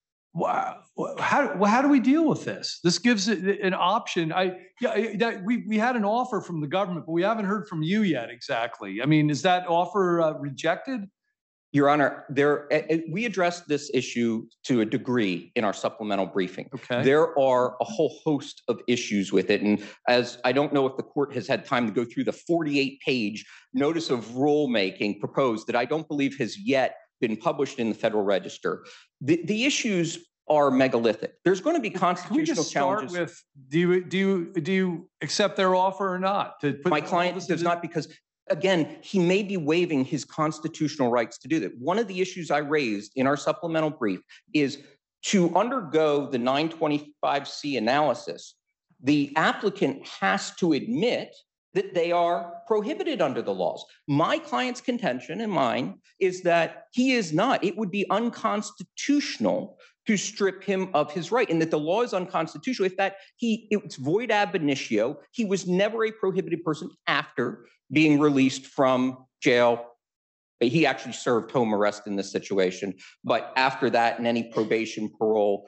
How do we deal with this? This gives it an option. We had an offer from the government, but we haven't heard from you yet exactly. I mean, is that offer rejected? Your Honor, we addressed this issue to a degree in our supplemental briefing. Okay. There are a whole host of issues with it. And as I don't know if the court has had time to go through the 48-page notice of rulemaking proposed that I don't believe has yet been published in the Federal Register. The issues are megalithic. There's going to be Can we constitutional just start challenges. with, do you accept their offer or not? To put My all client this does into- not, because again, he may be waiving his constitutional rights to do that. One of the issues I raised in our supplemental brief is to undergo the 925C analysis, the applicant has to admit that they are prohibited under the laws. My client's contention and mine is that he is not. It would be unconstitutional to strip him of his right, and that the law is unconstitutional. If that it's void ab initio, he was never a prohibited person after being released from jail. He actually served home arrest in this situation, but after that, and any probation, parole,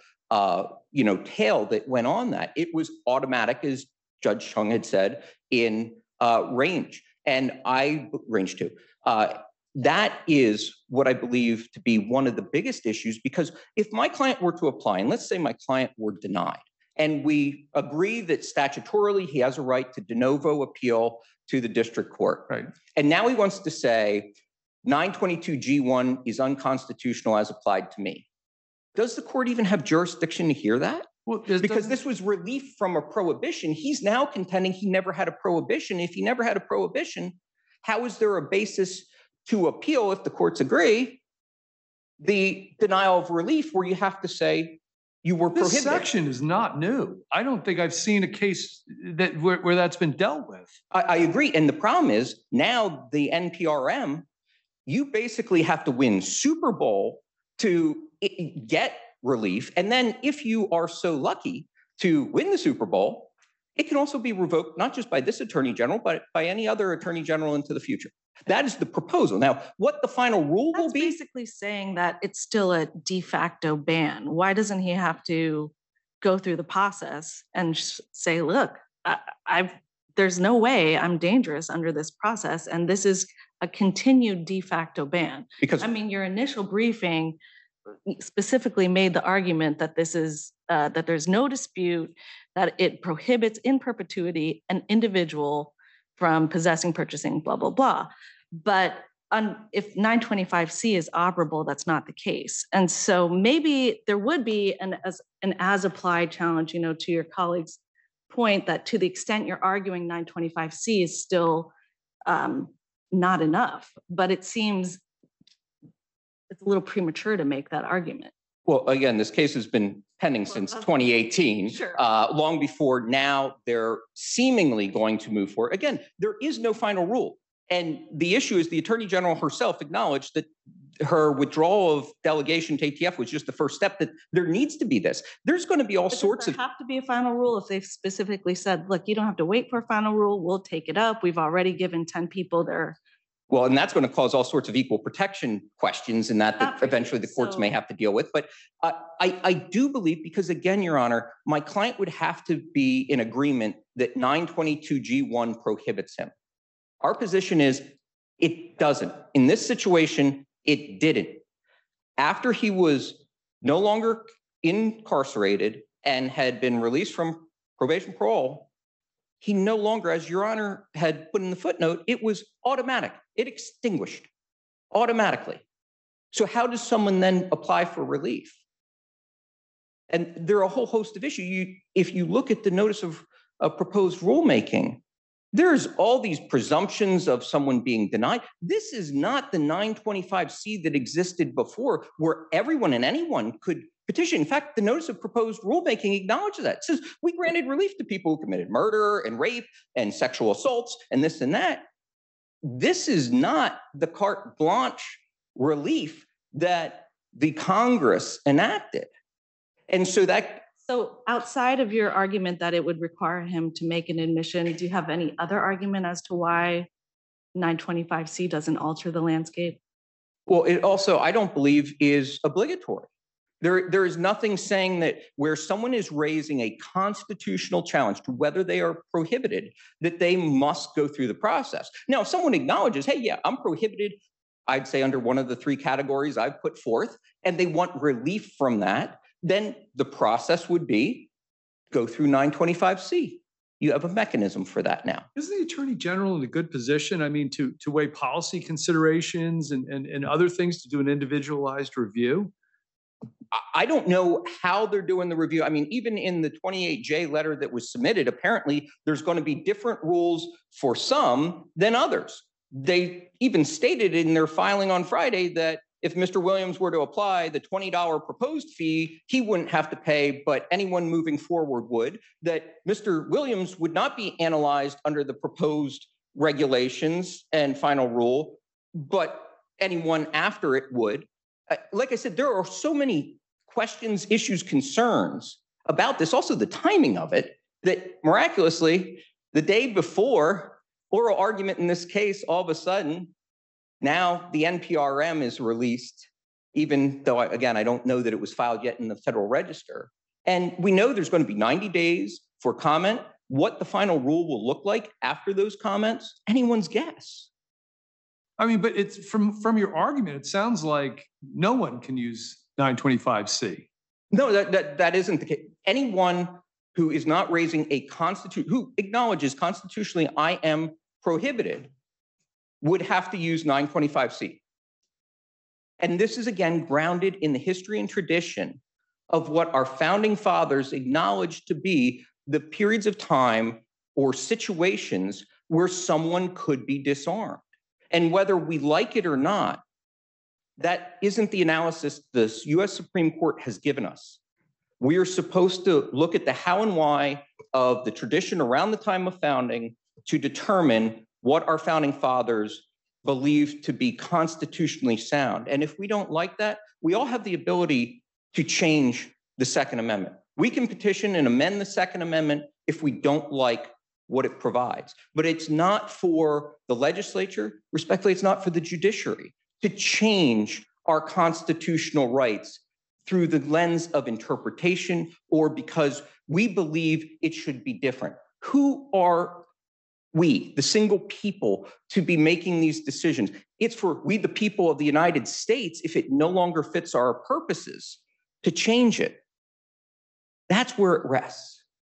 tail that went on that, it was automatic, as Judge Chung had said, in range, and range 2. That is what I believe to be one of the biggest issues, because if my client were to apply, and let's say my client were denied, and we agree that statutorily he has a right to de novo appeal to the district court. Right. And now he wants to say 922G1 is unconstitutional as applied to me. Does the court even have jurisdiction to hear that? Well, Because this was relief from a prohibition. He's now contending he never had a prohibition. If he never had a prohibition, how is there a basis to appeal, if the courts agree, the denial of relief where you have to say you were this prohibited? section is not new. I don't think I've seen a case that where that's been dealt with. I agree. And the problem is now the NPRM, you basically have to win Super Bowl to get relief. And then if you are so lucky to win the Super Bowl, it can also be revoked, not just by this attorney general, but by any other attorney general into the future. That is the proposal. Now, what the final rule will That's be. basically saying that it's still a de facto ban. Why doesn't he have to go through the process and say, look, there's no way I'm dangerous under this process, and this is a continued de facto ban? Because I mean, your initial briefing specifically made the argument that this is that there's no dispute that it prohibits in perpetuity an individual from possessing, purchasing, blah, blah, blah. But if 925C is operable, that's not the case. And so maybe there would be an as applied challenge, to your colleague's point, that to the extent you're arguing 925C is still not enough. But it seems it's a little premature to make that argument. Well, again, this case has been pending since 2018, Sure. Long before now they're seemingly going to move forward. Again, there is no final rule. And the issue is the Attorney General herself acknowledged that her withdrawal of delegation to ATF was just the first step, that there needs to be this. There's going to be all But sorts does of. there have to be a final rule if they've specifically said, look, you don't have to wait for a final rule, we'll take it up. We've already given 10 people their. Well, and that's going to cause all sorts of equal protection questions and that Not for eventually you, the courts may so- have to deal with. But I do believe, because again, Your Honor, my client would have to be in agreement that 922G1 prohibits him. Our position is it doesn't. In this situation, it didn't. After he was no longer incarcerated and had been released from probation parole, he no longer, as Your Honor had put in the footnote, it was automatic. It extinguished automatically. So how does someone then apply for relief? And there are a whole host of issues. If you look at the notice of proposed rulemaking, there's all these presumptions of someone being denied. This is not the 925C that existed before, where everyone and anyone could petition. In fact, the notice of proposed rulemaking acknowledges that. It says we granted relief to people who committed murder and rape and sexual assaults and this and that. This is not the carte blanche relief that the Congress enacted. And so that. So outside of your argument that it would require him to make an admission, do you have any other argument as to why 925C doesn't alter the landscape? Well, it also, I don't believe, is obligatory. There is nothing saying that where someone is raising a constitutional challenge to whether they are prohibited, that they must go through the process. Now, if someone acknowledges, hey, yeah, I'm prohibited I'd say under one of the three categories I've put forth, and they want relief from that, then the process would be go through 925C. You have a mechanism for that now. Isn't the Attorney General in a good position? I mean, to weigh policy considerations and other things, to do an individualized review? I don't know how they're doing the review. I mean, even in the 28J letter that was submitted, apparently there's going to be different rules for some than others. They even stated in their filing on Friday that if Mr. Williams were to apply the $20 proposed fee, he wouldn't have to pay, but anyone moving forward would. That Mr. Williams would not be analyzed under the proposed regulations and final rule, but anyone after it would. Like I said, there are so many questions, issues, concerns about this, also the timing of it, that miraculously, the day before oral argument in this case, all of a sudden, now the NPRM is released, even though, again, I don't know that it was filed yet in the Federal Register. And we know there's going to be 90 days for comment. What the final rule will look like after those comments, anyone's guess. I mean, but it's from your argument, it sounds like no one can use 925C. No, that isn't the case. Anyone who is not raising who acknowledges constitutionally I am prohibited would have to use 925C. And this is, again, grounded in the history and tradition of what our founding fathers acknowledged to be the periods of time or situations where someone could be disarmed. And whether we like it or not, that isn't the analysis the US Supreme Court has given us. We are supposed to look at the how and why of the tradition around the time of founding to determine what our founding fathers believed to be constitutionally sound. And if we don't like that, we all have the ability to change the Second Amendment. We can petition and amend the Second Amendment if we don't like what it provides. But it's not for the legislature, respectfully, it's not for the judiciary to change our constitutional rights through the lens of interpretation or because we believe it should be different. Who are we, the single people, to be making these decisions? It's for we, the people of the United States, if it no longer fits our purposes, to change it. That's where it rests.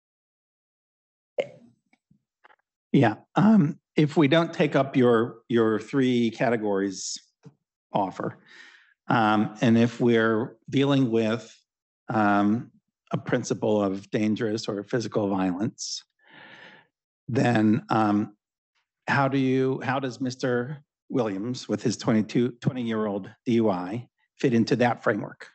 Yeah. If we don't take up your three categories offer, and if we're dealing with a principle of dangerous or physical violence, then how does Mr. Williams, with his 20-year-old DUI, fit into that framework?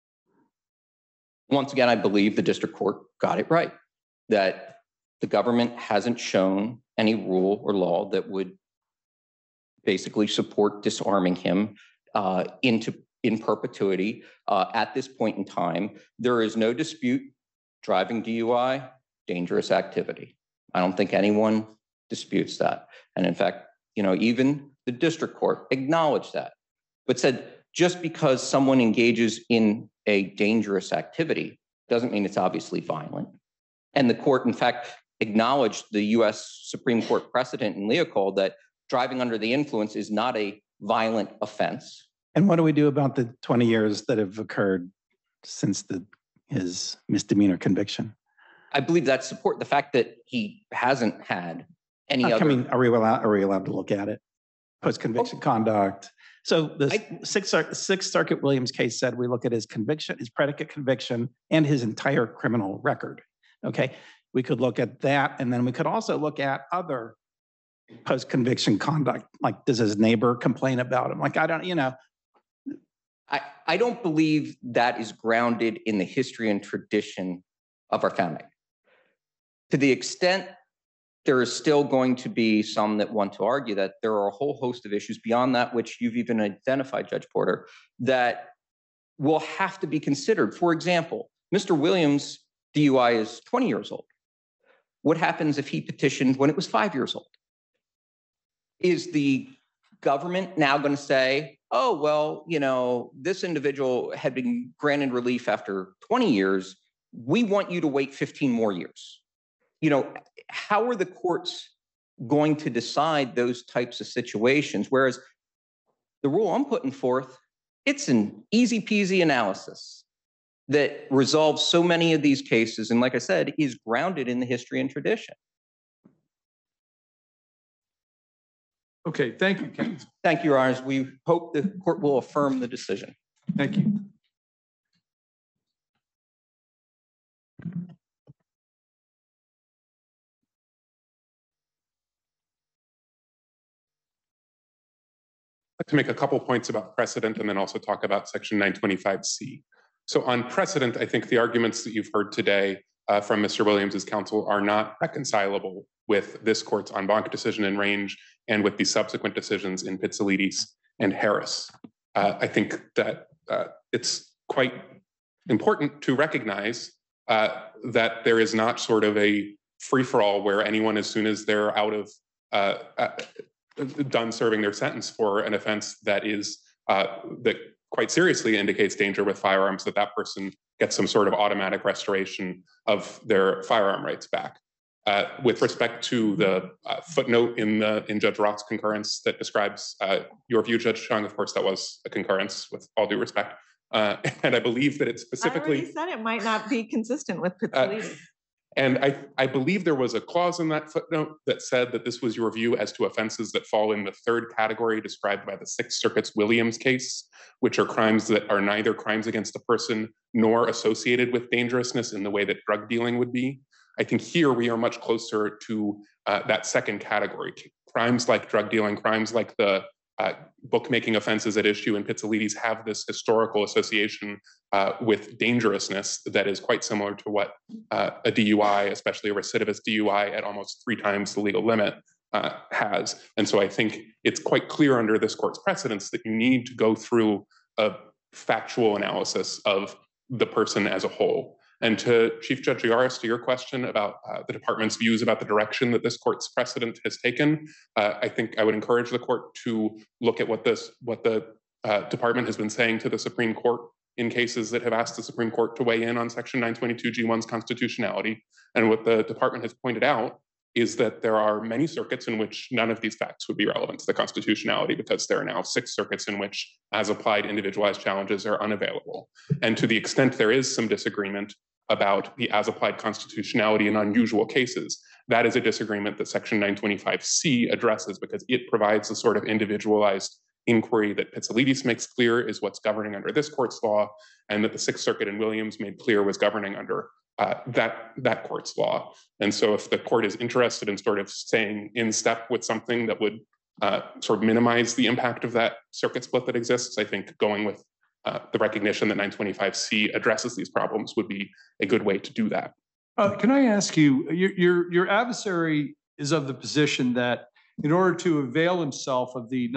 Once again, I believe the district court got it right, that the government hasn't shown any rule or law that would basically support disarming him in perpetuity at this point in time. There is no dispute, driving DUI, dangerous activity. I don't think anyone disputes that. And in fact, even the district court acknowledged that, but said just because someone engages in a dangerous activity doesn't mean it's obviously violent. And the court, in fact, acknowledged the US Supreme Court precedent in Leopold that driving under the influence is not a violent offense. And what do we do about the 20 years that have occurred since his misdemeanor conviction? I believe that support the fact that he hasn't had any other. I mean, are we allowed to look at it? Post-conviction conduct. So the Sixth Circuit Williams case said we look at his conviction, his predicate conviction, and his entire criminal record. Okay, we could look at that, and then we could also look at other post-conviction conduct. Like, does his neighbor complain about him? Like, I don't believe that is grounded in the history and tradition of our founding. To the extent there is still going to be some that want to argue that there are a whole host of issues beyond that, which you've even identified, Judge Porter, that will have to be considered. For example, Mr. Williams' DUI is 20 years old. What happens if he petitioned when it was 5 years old? Is the government now going to say, oh, well, this individual had been granted relief after 20 years. We want you to wait 15 more years. How are the courts going to decide those types of situations? Whereas The rule I'm putting forth, it's an easy peasy analysis that resolves so many of these cases. And like I said, is grounded in the history and tradition. Okay, thank you, Ken. Thank you, Your Honors. We hope the court will affirm the decision. Thank you. I'd like to make a couple points about precedent and then also talk about Section 925C. So on precedent, I think the arguments that you've heard today from Mr. Williams's counsel are not reconcilable with this court's en banc decision in Range and with the subsequent decisions in Pizzolittis and Harris. I think that it's quite important to recognize that there is not sort of a free-for-all where anyone, as soon as they're out of done serving their sentence for an offense that is that quite seriously indicates danger with firearms, that person gets some sort of automatic restoration of their firearm rights back. With respect to the footnote in Judge Roth's concurrence that describes your view, Judge Chung, of course, that was a concurrence with all due respect. And I believe that it specifically— I already said it might not be consistent with Pizzolittis. And I believe there was a clause in that footnote that said that this was your view as to offenses that fall in the third category described by the Sixth Circuit's Williams case, which are crimes that are neither crimes against a person nor associated with dangerousness in the way that drug dealing would be. I think here we are much closer to that second category. Crimes like drug dealing, crimes like the bookmaking offenses at issue in Pizzolittis have this historical association with dangerousness that is quite similar to what a DUI, especially a recidivist DUI at almost 3 times the legal limit, has. And so I think it's quite clear under this court's precedents that you need to go through a factual analysis of the person as a whole. And to Chief Judge Yaris, to your question about the department's views about the direction that this court's precedent has taken, I think I would encourage the court to look at what the department has been saying to the Supreme Court in cases that have asked the Supreme Court to weigh in on Section 922G1's constitutionality. And what the department has pointed out is that there are many circuits in which none of these facts would be relevant to the constitutionality, because there are now 6 circuits in which as applied individualized challenges are unavailable. And to the extent there is some disagreement about the as applied constitutionality in unusual cases, that is a disagreement that Section 925C addresses, because it provides the sort of individualized inquiry that Pizzolittis makes clear is what's governing under this court's law, and that the Sixth Circuit in Williams made clear was governing under that court's law. And so if the court is interested in sort of staying in step with something that would sort of minimize the impact of that circuit split that exists, I think going with the recognition that 925C addresses these problems would be a good way to do that. Can I ask you, your adversary is of the position that in order to avail himself of the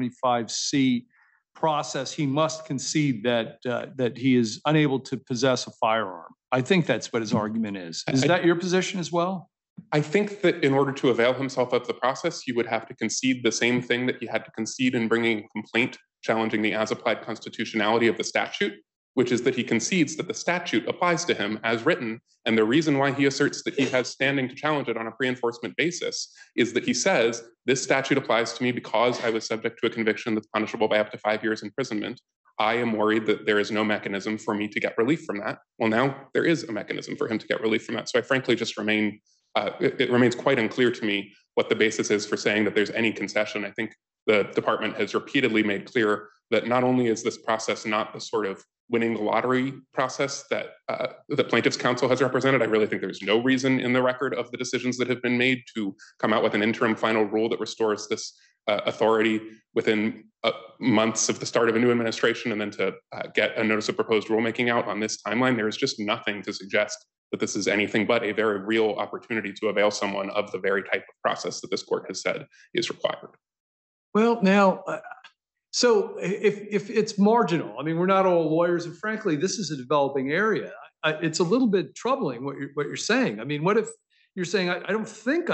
925C process, he must concede that that he is unable to possess a firearm. I think that's what his argument is. Is that your position as well? I think that in order to avail himself of the process, he would have to concede the same thing that he had to concede in bringing a complaint challenging the as-applied constitutionality of the statute, which is that he concedes that the statute applies to him as written. And the reason why he asserts that he has standing to challenge it on a pre-enforcement basis is that he says, this statute applies to me because I was subject to a conviction that's punishable by up to 5 years imprisonment. I am worried that there is no mechanism for me to get relief from that. Well, now there is a mechanism for him to get relief from that. So I frankly just it remains quite unclear to me what the basis is for saying that there's any concession. I think the department has repeatedly made clear that not only is this process not the sort of winning the lottery process that the plaintiff's counsel has represented. I really think there's no reason in the record of the decisions that have been made to come out with an interim final rule that restores this authority within months of the start of a new administration, and then to get a notice of proposed rulemaking out on this timeline. There is just nothing to suggest that this is anything but a very real opportunity to avail someone of the very type of process that this court has said is required. Well, now, so if it's marginal, I mean, we're not all lawyers, and frankly, this is a developing area. It's a little bit troubling what you're saying. I mean, what if you're saying I don't think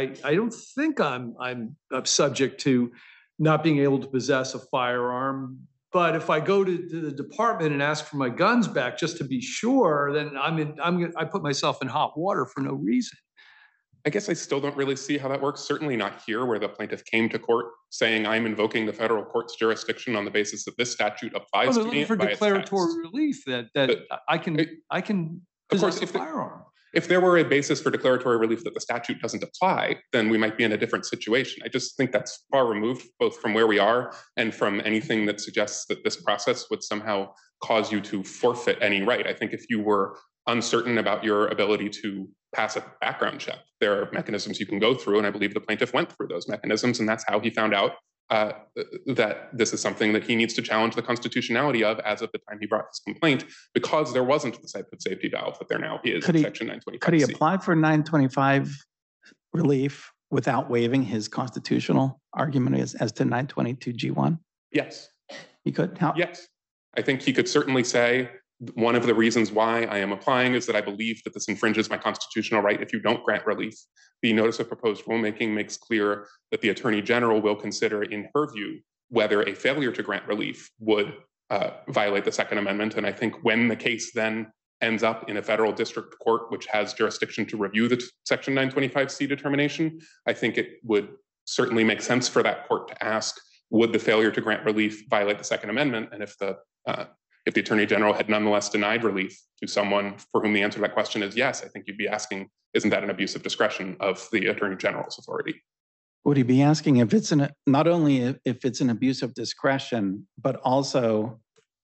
I'm subject to not being able to possess a firearm, but if I go to the department and ask for my guns back just to be sure, then I put myself in hot water for no reason. I guess I still don't really see how that works. Certainly not here, where the plaintiff came to court saying, I'm invoking the federal court's jurisdiction on the basis that this statute Well, applies they're to me looking for by its declaratory text. relief that But I can Of course, possess a firearm. if there were a basis for declaratory relief that the statute doesn't apply, then we might be in a different situation. I just think that's far removed, both from where we are and from anything that suggests that this process would somehow cause you to forfeit any right. I think if you were uncertain about your ability to pass a background check, there are mechanisms you can go through, and I believe the plaintiff went through those mechanisms, and that's how he found out that this is something that he needs to challenge the constitutionality of as of the time he brought his complaint, because there wasn't the type of safety valve that there now is in Section 925C. Could he apply for 925 relief without waiving his constitutional argument as to 922 G1? Yes. He could? How? Yes. I think he could certainly say, one of the reasons why I am applying is that I believe that this infringes my constitutional right if you don't grant relief. The notice of proposed rulemaking makes clear that the Attorney General will consider, in her view, whether a failure to grant relief would violate the Second Amendment. And I think when the case then ends up in a federal district court, which has jurisdiction to review the Section 925C determination, I think it would certainly make sense for that court to ask, would the failure to grant relief violate the Second Amendment? And if the Attorney General had nonetheless denied relief to someone for whom the answer to that question is yes, I think you'd be asking, isn't that an abuse of discretion of the Attorney General's authority? Would he be asking if it's not only if it's an abuse of discretion, but also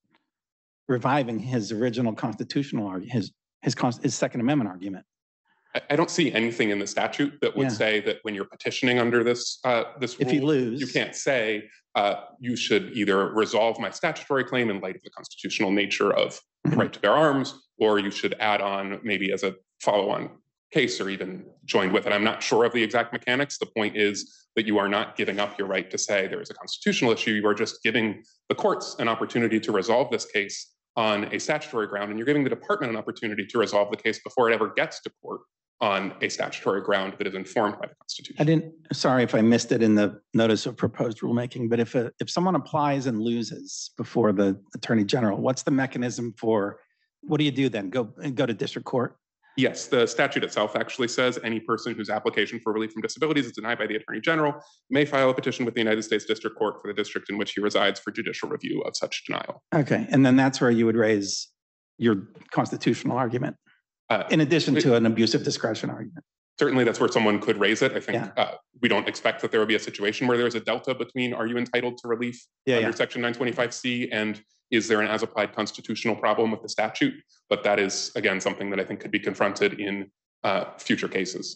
reviving his original constitutional argument, his Second Amendment argument? I don't see anything in the statute that would say that when you're petitioning under this this rule, if you lose, you can't say you should either resolve my statutory claim in light of the constitutional nature of the right to bear arms, or you should add on maybe as a follow-on case or even joined with it. I'm not sure of the exact mechanics. The point is that you are not giving up your right to say there is a constitutional issue. You are just giving the courts an opportunity to resolve this case on a statutory ground, and you're giving the department an opportunity to resolve the case before it ever gets to court on a statutory ground that is informed by the Constitution. Sorry if I missed it in the notice of proposed rulemaking, but if someone applies and loses before the Attorney General, what's the mechanism for, what do you do then? Go to district court? Yes, the statute itself actually says any person whose application for relief from disabilities is denied by the Attorney General may file a petition with the United States District Court for the district in which he resides for judicial review of such denial. Okay, and then that's where you would raise your constitutional argument, in addition to an abuse of discretion argument. Certainly that's where someone could raise it. I think we don't expect that there will be a situation where there's a delta between are you entitled to relief under Section 925C and is there an as-applied constitutional problem with the statute? But that is, again, something that I think could be confronted in future cases.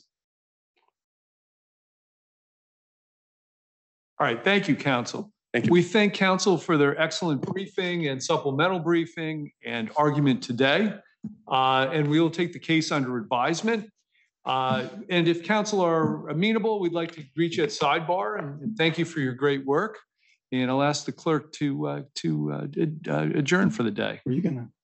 All right, thank you, counsel. Thank you. We thank counsel for their excellent briefing and supplemental briefing and argument today. And we will take the case under advisement. And if counsel are amenable, we'd like to greet you at sidebar and thank you for your great work. And I'll ask the clerk to adjourn for the day. Were you gonna?